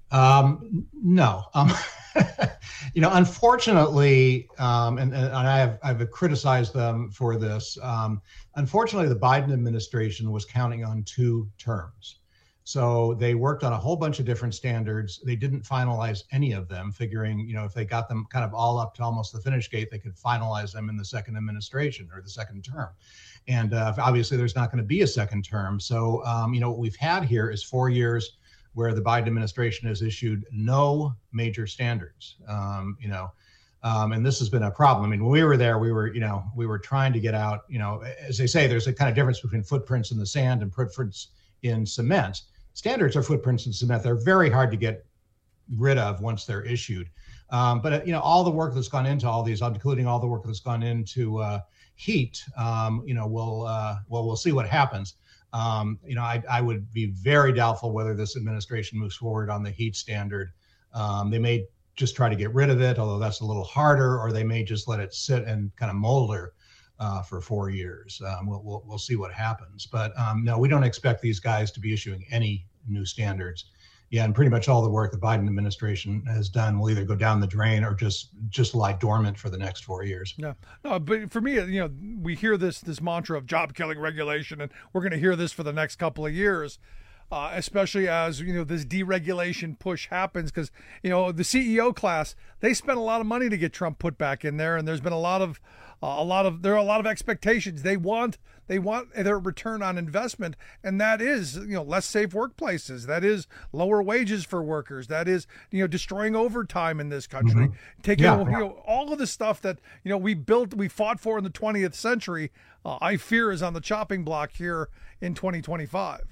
Um, no. Um, you know, unfortunately, um, and, and I have I've criticized them for this. Um, unfortunately, the Biden administration was counting on two terms. So they worked on a whole bunch of different standards. They didn't finalize any of them, figuring, you know, if they got them kind of all up to almost the finish gate, they could finalize them in the second administration or the second term. And uh, obviously, there's not going to be a second term. So, um, you know, what we've had here is four years where the Biden administration has issued no major standards, um, you know, um, and this has been a problem. I mean, when we were there, we were, you know, we were trying to get out, you know, as they say, there's a kind of difference between footprints in the sand and footprints in cement. Standards are footprints in cement. They're very hard to get rid of once they're issued. Um, but, you know, all the work that's gone into all these, including all the work that's gone into uh, heat, um, you know, we'll, uh, well, we'll see what happens. Um, you know, I, I would be very doubtful whether this administration moves forward on the heat standard. Um, they may just try to get rid of it, although that's a little harder, or they may just let it sit and kind of molder Uh, for four years. Um, we'll, we'll we'll see what happens. But um, no, we don't expect these guys to be issuing any new standards. Yeah, and pretty much all the work the Biden administration has done will either go down the drain or just just lie dormant for the next four years. Yeah, no, but for me, you know, we hear this this mantra of job killing regulation, and we're going to hear this for the next couple of years. Uh, especially as, you know, this deregulation push happens, because, you know, the C E O class, they spent a lot of money to get Trump put back in there, and there's been a lot of uh, a lot of there are a lot of expectations. They want they want their return on investment, and that is, you know, less safe workplaces, that is lower wages for workers, that is, you know, destroying overtime in this country, mm-hmm. taking yeah, you yeah. know, all of the stuff that, you know, we built we fought for in the twentieth century. Uh, I fear is on the chopping block here in twenty twenty-five.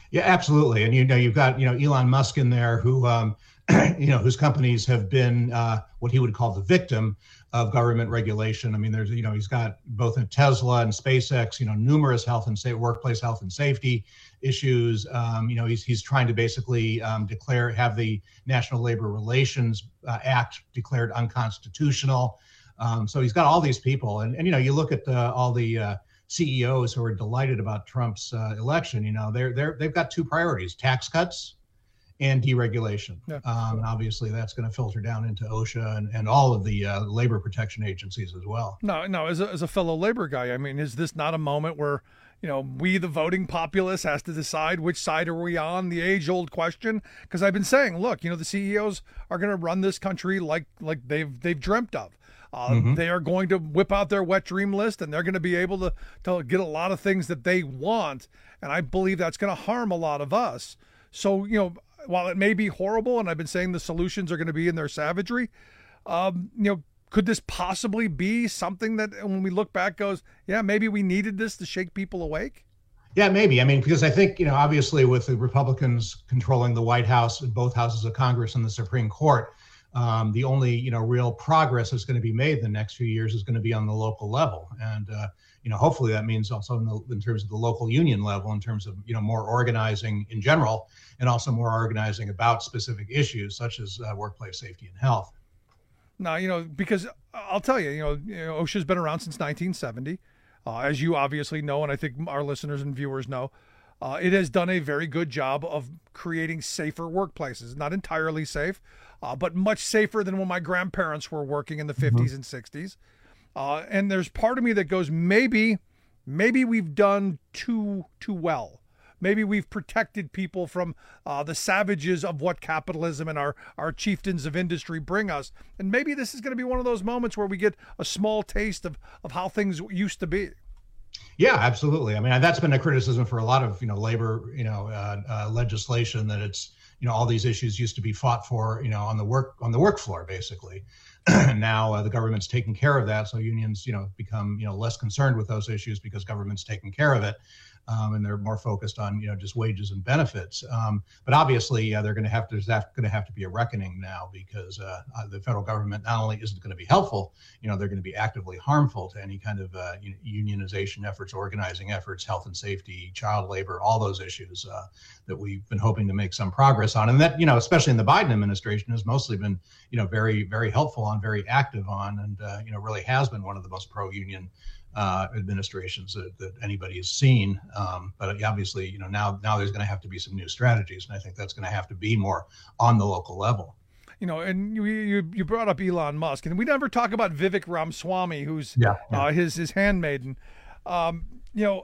Yeah, absolutely. And you know, you've got you know Elon Musk in there, who um, you know whose companies have been uh, what he would call the victim of government regulation. I mean, there's you know he's got both in Tesla and SpaceX, you know, numerous health and sa- workplace health and safety issues. Um, you know, he's he's trying to basically um, declare have the National Labor Relations uh, Act declared unconstitutional. Um, so he's got all these people, and and you know, you look at uh, all the uh, C E Os who are delighted about Trump's uh, election. You know, they're they're they've got two priorities: tax cuts and deregulation. Yeah. Um, and obviously, that's going to filter down into OSHA and, and all of the uh, labor protection agencies as well. No, no. As a, as a fellow labor guy, I mean, is this not a moment where, you know, we, the voting populace, has to decide which side are we on? The age-old question. Because I've been saying, look, you know, the C E Os are going to run this country like like they've they've dreamt of. Uh, mm-hmm. They are going to whip out their wet dream list, and they're going to be able to to get a lot of things that they want. And I believe that's going to harm a lot of us. So, you know, while it may be horrible, and I've been saying the solutions are going to be in their savagery, um, you know, could this possibly be something that when we look back goes, yeah, maybe we needed this to shake people awake? Yeah, maybe. I mean, because I think, you know, obviously with the Republicans controlling the White House and both houses of Congress and the Supreme Court, um, the only, you know, real progress that's going to be made in the next few years is going to be on the local level. And, uh, you know, hopefully that means also in, the, in terms of the local union level, in terms of, you know, more organizing in general, and also more organizing about specific issues such as uh, workplace safety and health. Now, you know, because I'll tell you, you know, you know OSHA's been around since nineteen seventy, uh, as you obviously know, and I think our listeners and viewers know. Uh, it has done a very good job of creating safer workplaces. Not entirely safe, uh, but much safer than when my grandparents were working in the fifties mm-hmm. and sixties. Uh, and there's part of me that goes, maybe, maybe we've done too too well. Maybe we've protected people from uh, the savages of what capitalism and our, our chieftains of industry bring us. And maybe this is going to be one of those moments where we get a small taste of, of how things used to be. Yeah, absolutely. I mean, that's been a criticism for a lot of, you know, labor, you know, uh, uh, legislation, that it's, you know, all these issues used to be fought for, you know, on the work on the work floor, basically. And now uh, the government's taking care of that. So unions, you know, become, you know, less concerned with those issues because government's taking care of it. Um, and they're more focused on, you know, just wages and benefits. Um, but obviously, uh, they're going to have to, there's going to have to be a reckoning now, because uh, uh, the federal government not only isn't going to be helpful, you know, they're going to be actively harmful to any kind of uh, unionization efforts, organizing efforts, health and safety, child labor, all those issues uh, that we've been hoping to make some progress on. And that, you know, especially in the Biden administration, has mostly been, you know, very, very helpful on, very active on, and, uh, you know, really has been one of the most pro-union Uh, administrations that, that anybody has seen. Um, but obviously, you know, now now there's going to have to be some new strategies, and I think that's going to have to be more on the local level. You know, and you you, you brought up Elon Musk, and we never talk about Vivek Ramaswamy, who's yeah, yeah. Uh, his his handmaiden. Um, you know,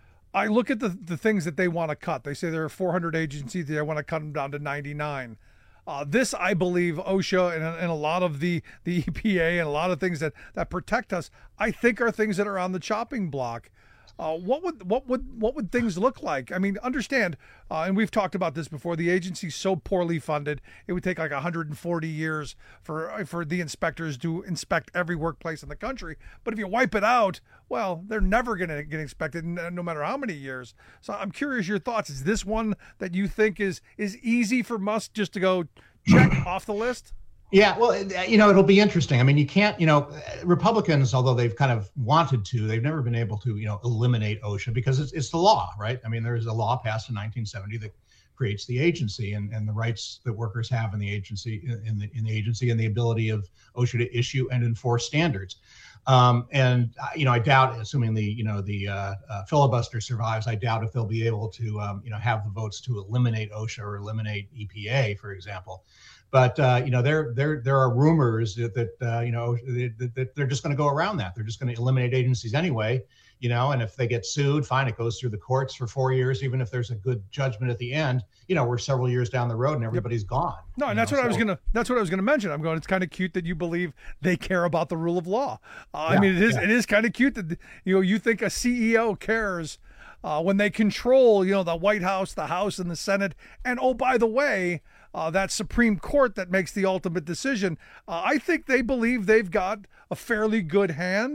I look at the the things that they want to cut. They say there are four hundred agencies. They want to cut them down to ninety-nine. Uh, this, I believe, OSHA and, and a lot of the, the E P A and a lot of things that, that protect us, I think are things that are on the chopping block. Uh, what would what would what would things look like? I mean, understand, uh, and we've talked about this before. The agency's so poorly funded; it would take like one hundred forty years for for the inspectors to inspect every workplace in the country. But if you wipe it out, well, they're never going to get inspected, no matter how many years. So I'm curious your thoughts. Is this one that you think is is easy for Musk just to go check off the list? Yeah, well, you know, it'll be interesting. I mean, you can't, you know, Republicans, although they've kind of wanted to, they've never been able to, you know, eliminate OSHA, because it's, it's the law, right? I mean, there is a law passed in nineteen seventy that creates the agency, and, and the rights that workers have in the agency, in the in the agency, and the ability of OSHA to issue and enforce standards. Um, and you know, I doubt, assuming the you know the uh, uh, filibuster survives, I doubt if they'll be able to um, you know have the votes to eliminate OSHA or eliminate E P A, for example. But uh, you know, there there there are rumors that, that uh, you know that, that they're just going to go around that. They're just going to eliminate agencies anyway. You know, and if they get sued, fine, it goes through the courts for four years. Even if there's a good judgment at the end, you know, we're several years down the road and everybody's gone. No, and that's know? what so, I was gonna. That's what I was gonna mention. I'm going. It's kind of cute that you believe they care about the rule of law. Uh, yeah, I mean, it is. Yeah. It is kind of cute that you know you think a C E O cares uh, when they control you know the White House, the House, and the Senate. And oh, by the way, uh, that Supreme Court that makes the ultimate decision. Uh, I think they believe they've got a fairly good hand.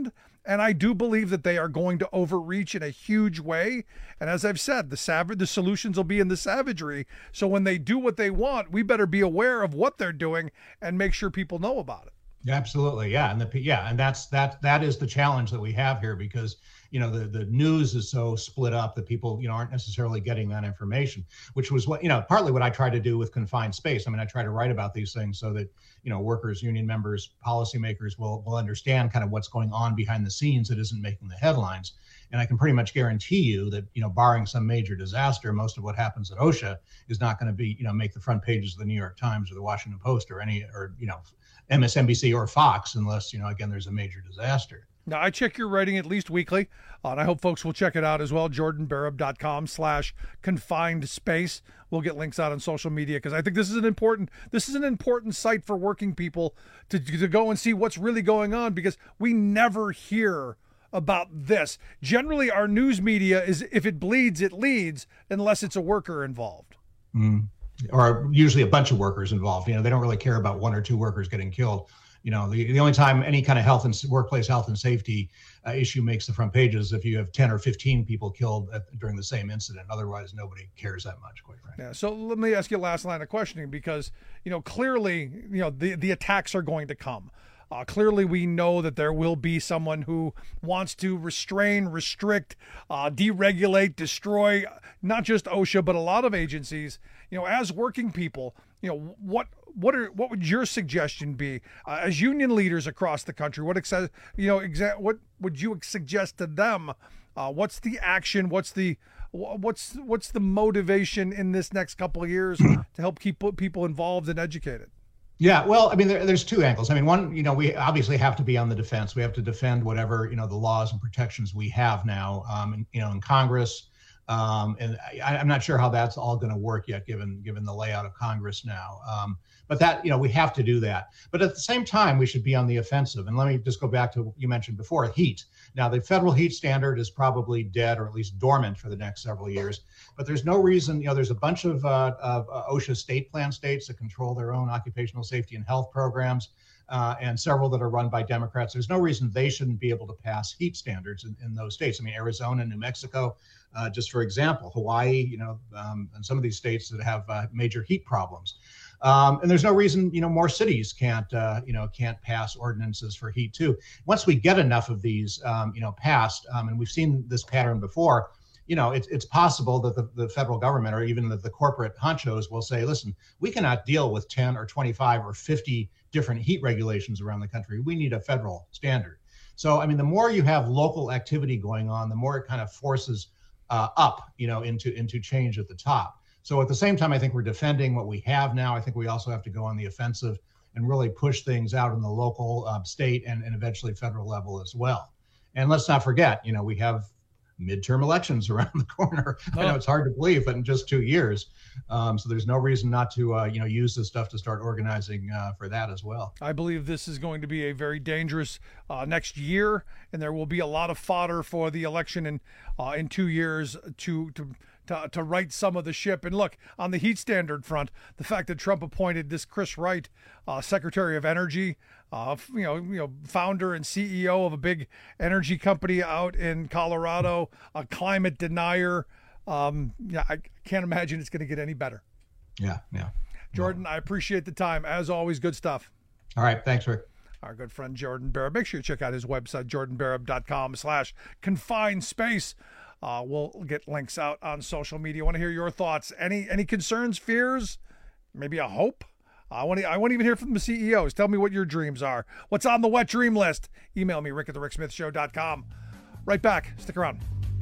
And I do believe that they are going to overreach in a huge way. And as I've said, the sav- the solutions will be in the savagery. So when they do what they want, we better be aware of what they're doing and make sure people know about it. Absolutely, yeah, and the yeah, and that's that that is the challenge that we have here, because you know the the news is so split up that people you know aren't necessarily getting that information, which was what you know partly what I try to do with Confined Space. I mean, I try to write about these things so that you know workers, union members, policymakers will will understand kind of what's going on behind the scenes that isn't making the headlines. And I can pretty much guarantee you that you know barring some major disaster, most of what happens at OSHA is not going to be you know make the front pages of the New York Times or the Washington Post or any or you know. M S N B C or Fox, unless, you know, again, there's a major disaster. Now, I check your writing at least weekly, uh, and I hope folks will check it out as well. Jordan Barab dot com slash confined space. We'll get links out on social media because I think this is an important this is an important site for working people to, to go and see what's really going on, because we never hear about this. Generally, our news media is if it bleeds, it leads, unless it's a worker involved. Mm. Or usually a bunch of workers involved. You know, they don't really care about one or two workers getting killed. You know, the, the only time any kind of health and workplace health and safety uh, issue makes the front pages if you have ten or fifteen people killed at, during the same incident. Otherwise, nobody cares that much, quite frankly. Yeah. So let me ask you a last line of questioning, because, you know, clearly, you know, the, the attacks are going to come. Uh, clearly, we know that there will be someone who wants to restrain, restrict, uh, deregulate, destroy not just OSHA, but a lot of agencies. You know, as working people, you know, what what are what would your suggestion be uh, as union leaders across the country? What exa- you know, exa- what would you suggest to them? Uh, what's the action? What's the what's what's the motivation in this next couple of years to help keep people involved and educated? Yeah, well, I mean, there, there's two angles. I mean, one, you know, we obviously have to be on the defense. We have to defend whatever, you know, the laws and protections we have now, um, in, you know, in Congress. Um, and I, I'm not sure how that's all going to work yet, given given the layout of Congress now. Um, but that, you know, we have to do that. But at the same time, we should be on the offensive. And let me just go back to what you mentioned before, heat. Now, the federal heat standard is probably dead, or at least dormant for the next several years. But there's no reason, you know, there's a bunch of, uh, of uh, OSHA state plan states that control their own occupational safety and health programs. Uh, and several that are run by Democrats. There's no reason they shouldn't be able to pass heat standards in, in those states. I mean, Arizona, New Mexico, uh, just for example, Hawaii, you know, um, and some of these states that have uh, major heat problems. Um, and there's no reason, you know, more cities can't, uh, you know, can't pass ordinances for heat too. Once we get enough of these, um, you know, passed, um, and we've seen this pattern before, you know, it's it's possible that the, the federal government or even the, the corporate honchos will say, listen, we cannot deal with ten or twenty-five or fifty different heat regulations around the country. We need a federal standard. So, I mean, the more you have local activity going on, the more it kind of forces uh, up, you know, into into change at the top. So at the same time, I think we're defending what we have now. I think we also have to go on the offensive and really push things out in the local, uh, state, and, and eventually federal level as well. And let's not forget, you know, we have midterm elections around the corner. Oh. I know it's hard to believe, but in just two years. Um, so there's no reason not to, uh, you know, use this stuff to start organizing uh, for that as well. I believe this is going to be a very dangerous uh, next year, and there will be a lot of fodder for the election in uh, in two years to to. To, to right some of the ship. And look, on the heat standard front, the fact that Trump appointed this Chris Wright, uh, Secretary of Energy, uh, you know, you know, founder and C E O of a big energy company out in Colorado, a climate denier. Um, yeah, I can't imagine it's going to get any better. Yeah, yeah. Jordan, I appreciate the time. As always, good stuff. All right, thanks, Rick. Our good friend Jordan Barab. Make sure you check out his website, jordan barab dot com slash confined space. Uh, we'll get links out on social media. I want to hear your thoughts. Any any concerns, fears, maybe a hope? I want to, I want to even hear from the C E Os. Tell me what your dreams are. What's on the wet dream list? Email me, rick at the rick smith show dot com. Right back. Stick around.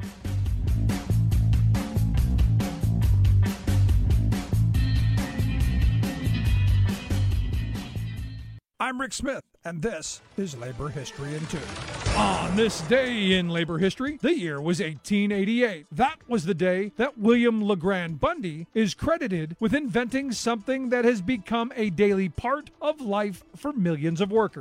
I'm Rick Smith, and this is Labor History in Two. On this day in labor history, the year was eighteen eighty-eight. That was the day that William LeGrand Bundy is credited with inventing something that has become a daily part of life for millions of workers.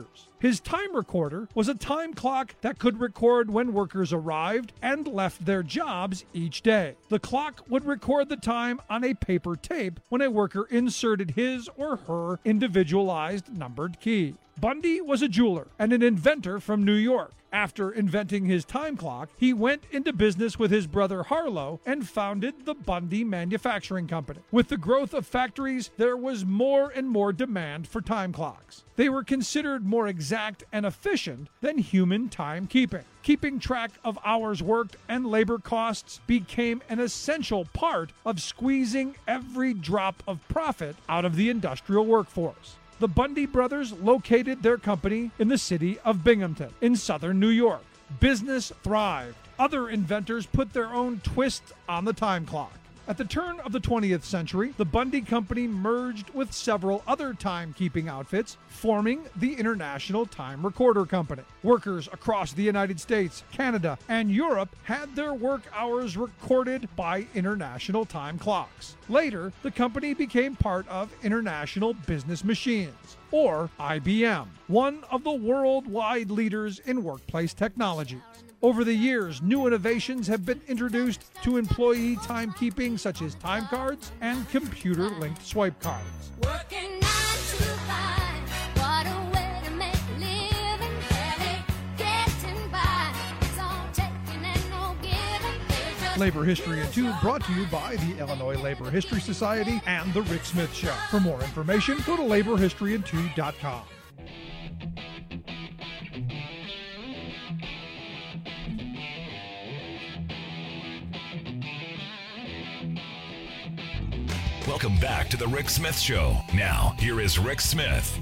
His time recorder was a time clock that could record when workers arrived and left their jobs each day. The clock would record the time on a paper tape when a worker inserted his or her individualized numbered key. Bundy was a jeweler and an inventor from New York. After inventing his time clock, he went into business with his brother Harlow and founded the Bundy Manufacturing Company. With the growth of factories, there was more and more demand for time clocks. They were considered more exact and efficient than human timekeeping. Keeping track of hours worked and labor costs became an essential part of squeezing every drop of profit out of the industrial workforce. The Bundy brothers located their company in the city of Binghamton, in southern New York. Business thrived. Other inventors put their own twist on the time clock. At the turn of the twentieth century, the Bundy Company merged with several other timekeeping outfits, forming the International Time Recorder Company. Workers across the United States, Canada, and Europe had their work hours recorded by international time clocks. Later, the company became part of International Business Machines, or I B M, one of the worldwide leaders in workplace technologies. Over the years, new innovations have been introduced to employee timekeeping, such as time cards and computer-linked swipe cards. Working nine to five, what a way to make a living. Barely getting by, it's all taking and no giving. Labor History in Two, brought to you by the Illinois Labor History Society and The Rick Smith Show. For more information, go to labor history in two dot com. Welcome back to the Rick Smith Show. Now, here is Rick Smith.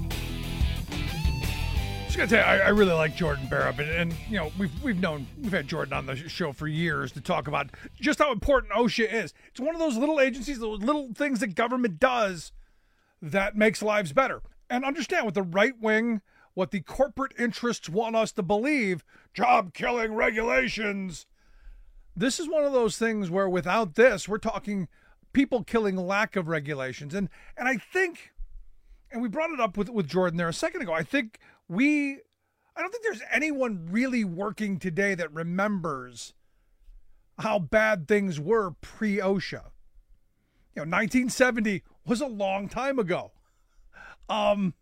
Just gotta tell you, I, I really like Jordan Barup, and, and you know we've we've known we've had Jordan on the show for years to talk about just how important OSHA is. It's one of those little agencies, those little things that government does that makes lives better. And understand, with the right wing, what the corporate interests want us to believe, job-killing regulations. This is one of those things where without this, we're talking people killing lack of regulations. And and I think, and we brought it up with, with Jordan there a second ago, I think we, I don't think there's anyone really working today that remembers how bad things were pre-OSHA. You know, nineteen seventy was a long time ago. Um,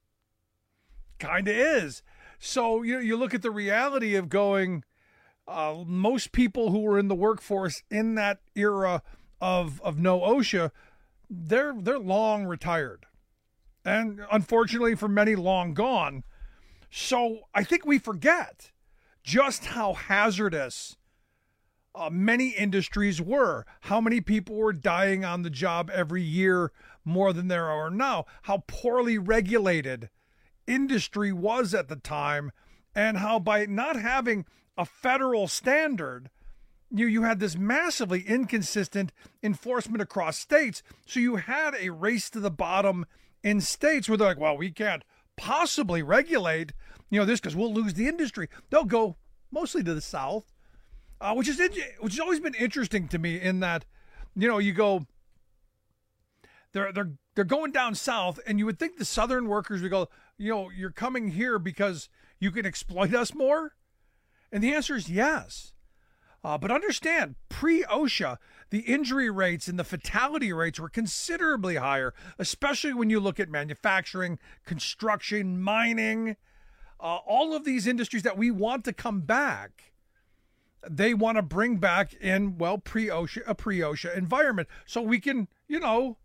kind of is. So, you know, you look at the reality of going, uh, most people who were in the workforce in that era of of no OSHA, they're they're long retired, and unfortunately for many, long gone. So I think we forget just how hazardous uh, many industries were, how many people were dying on the job every year more than there are now, how poorly regulated industry was at the time, and how by not having a federal standard, You you had this massively inconsistent enforcement across states. So you had a race to the bottom in states where they're like, well, we can't possibly regulate, you know, this because we'll lose the industry. They'll go mostly to the South, uh, which is which has always been interesting to me in that, you know, you go, they're they're they're going down south, and you would think the Southern workers would go, you know, you're coming here because you can exploit us more, and the answer is yes. Uh, but understand, pre-OSHA, the injury rates and the fatality rates were considerably higher, especially when you look at manufacturing, construction, mining, uh, all of these industries that we want to come back. They want to bring back in, well, pre-OSHA, a pre-OSHA environment, so we can, you know,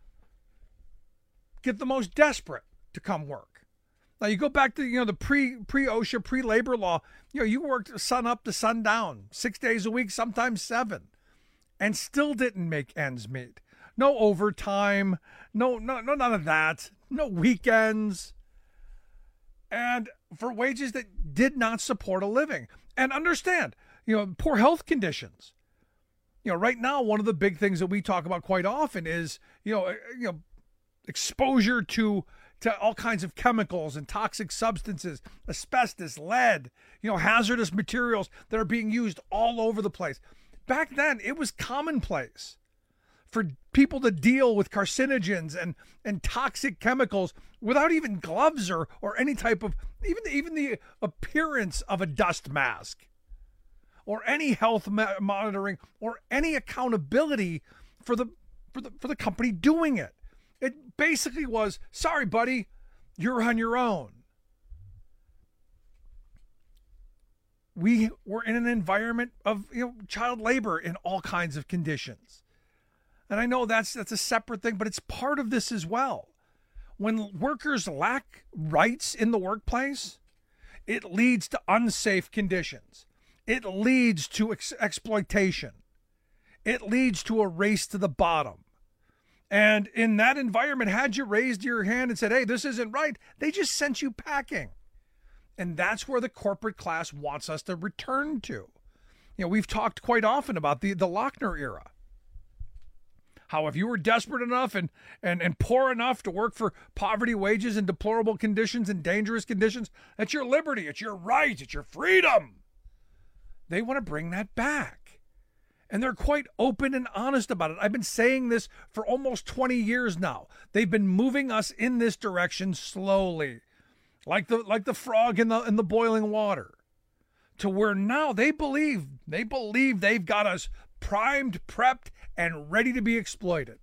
get the most desperate to come work. Now you go back to, you know, the pre pre OSHA, pre labor law. You know, you worked sun up to sundown, six days a week, sometimes seven, and still didn't make ends meet. No overtime, no no no none of that, no weekends, and for wages that did not support a living. And understand, you know, poor health conditions. You know, right now one of the big things that we talk about quite often is, you know, you know, exposure to. to all kinds of chemicals and toxic substances, asbestos, lead, you know, hazardous materials that are being used all over the place. Back then, it was commonplace for people to deal with carcinogens and, and toxic chemicals without even gloves or, or any type of, even, even the appearance of a dust mask or any health ma- monitoring or any accountability for the, for the, for the company doing it. It basically was, sorry, buddy, you're on your own. We were in an environment of, you know, child labor in all kinds of conditions. And I know that's that's a separate thing, but it's part of this as well. When workers lack rights in the workplace, it leads to unsafe conditions. It leads to ex- exploitation. It leads to a race to the bottom. And in that environment, had you raised your hand and said, hey, this isn't right, they just sent you packing. And that's where the corporate class wants us to return to. You know, we've talked quite often about the, the Lochner era. How if you were desperate enough and, and, and poor enough to work for poverty wages and deplorable conditions and dangerous conditions, that's your liberty, it's your right, it's your freedom. They want to bring that back. And they're quite open and honest about it. I've been saying this for almost twenty years now. They've been moving us in this direction slowly, like the like the frog in the in the boiling water, to where now they believe they believe they've got us primed, prepped, and ready to be exploited.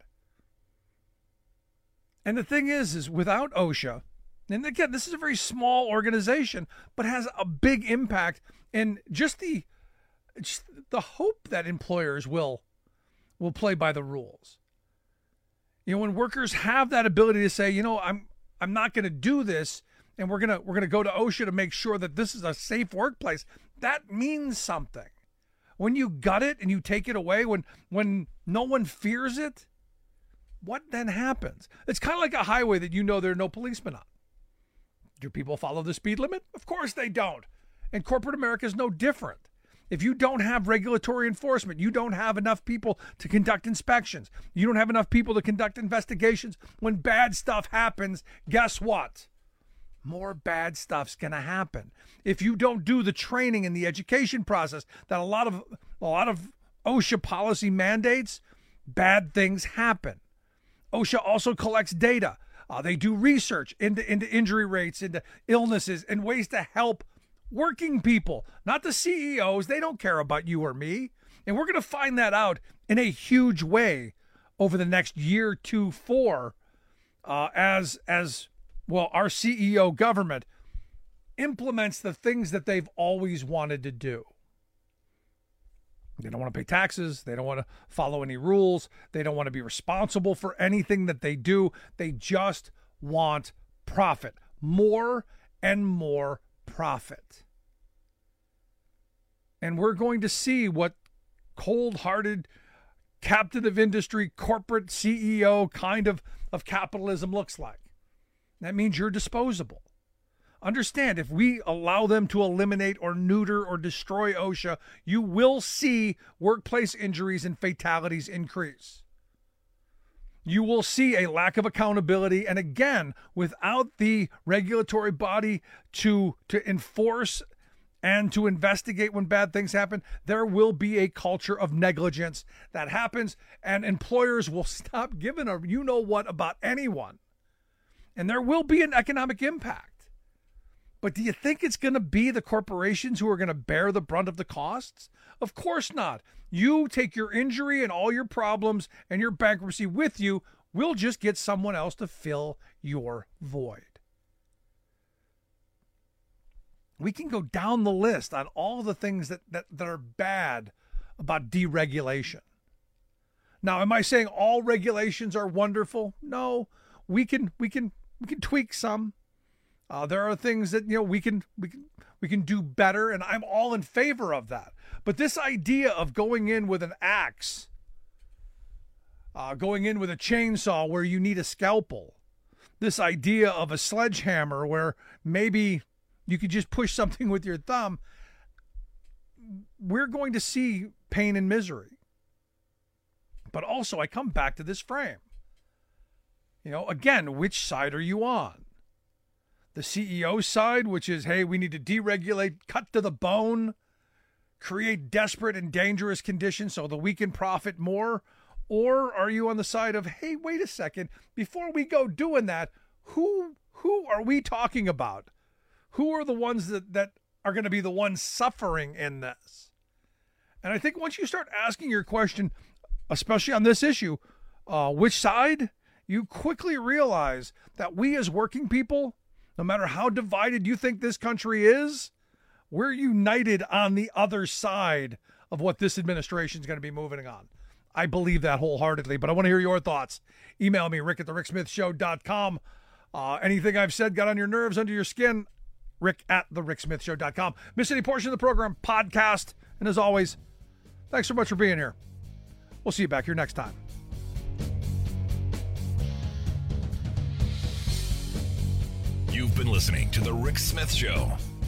And the thing is, is without OSHA, and again, this is a very small organization, but has a big impact in just the just the hope that employers will will play by the rules. You know, when workers have that ability to say, you know, I'm I'm not going to do this, and we're gonna we're gonna go to OSHA to make sure that this is a safe workplace, that means something. When you gut it and you take it away, when when no one fears it, what then happens? It's kind of like a highway that you know there are no policemen on. Do people follow the speed limit? Of course they don't. And corporate America is no different. If you don't have regulatory enforcement, you don't have enough people to conduct inspections, you don't have enough people to conduct investigations, when bad stuff happens, guess what? More bad stuff's going to happen. If you don't do the training and the education process that a lot of a lot of OSHA policy mandates, bad things happen. OSHA also collects data. Uh, they do research into, into injury rates, into illnesses, and ways to help working people, not the C E Os. They don't care about you or me. And we're going to find that out in a huge way over the next year, two, four, uh, as as well, our C E O government implements the things that they've always wanted to do. They don't want to pay taxes. They don't want to follow any rules. They don't want to be responsible for anything that they do. They just want profit, more and more profit. And we're going to see what cold-hearted, captain of industry, corporate C E O kind of, of capitalism looks like. That means you're disposable. Understand, if we allow them to eliminate or neuter or destroy OSHA, you will see workplace injuries and fatalities increase. You will see a lack of accountability. And again, without the regulatory body to, to enforce and to investigate when bad things happen, there will be a culture of negligence that happens, and employers will stop giving a you know what about anyone. And there will be an economic impact. But do you think it's going to be the corporations who are going to bear the brunt of the costs? Of course not. You take your injury and all your problems and your bankruptcy with you. We'll just get someone else to fill your void. We can go down the list on all the things that, that, that are bad about deregulation. Now, am I saying all regulations are wonderful? No, we can we can we can tweak some. Uh, there are things that, you know, we can we can we can do better, and I'm all in favor of that. But this idea of going in with an axe, uh, going in with a chainsaw where you need a scalpel, this idea of a sledgehammer where maybe you could just push something with your thumb, we're going to see pain and misery. But also, I come back to this frame. You know, again, which side are you on? The C E O side, which is, hey, we need to deregulate, cut to the bone, create desperate and dangerous conditions so that we can profit more? Or are you on the side of, hey, wait a second, before we go doing that, who who are we talking about? Who are the ones that, that are going to be the ones suffering in this? And I think once you start asking your question, especially on this issue, uh, which side, you quickly realize that we as working people, no matter how divided you think this country is, we're united on the other side of what this administration is going to be moving on. I believe that wholeheartedly, but I want to hear your thoughts. Email me, rick at the rick smith show dot com. Uh, anything I've said got on your nerves, under your skin, rick at the rick smith show dot com. Miss any portion of the program, podcast. And as always, thanks so much for being here. We'll see you back here next time. You've been listening to The Rick Smith Show.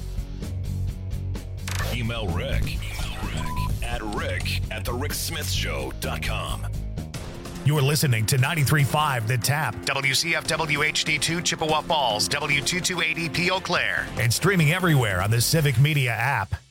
Email Rick, Email Rick at rick at the rick smith show dot com. You're listening to ninety-three point five The Tap, W C F W H D two Chippewa Falls, W two two eight E P Eau Claire, and streaming everywhere on the Civic Media app.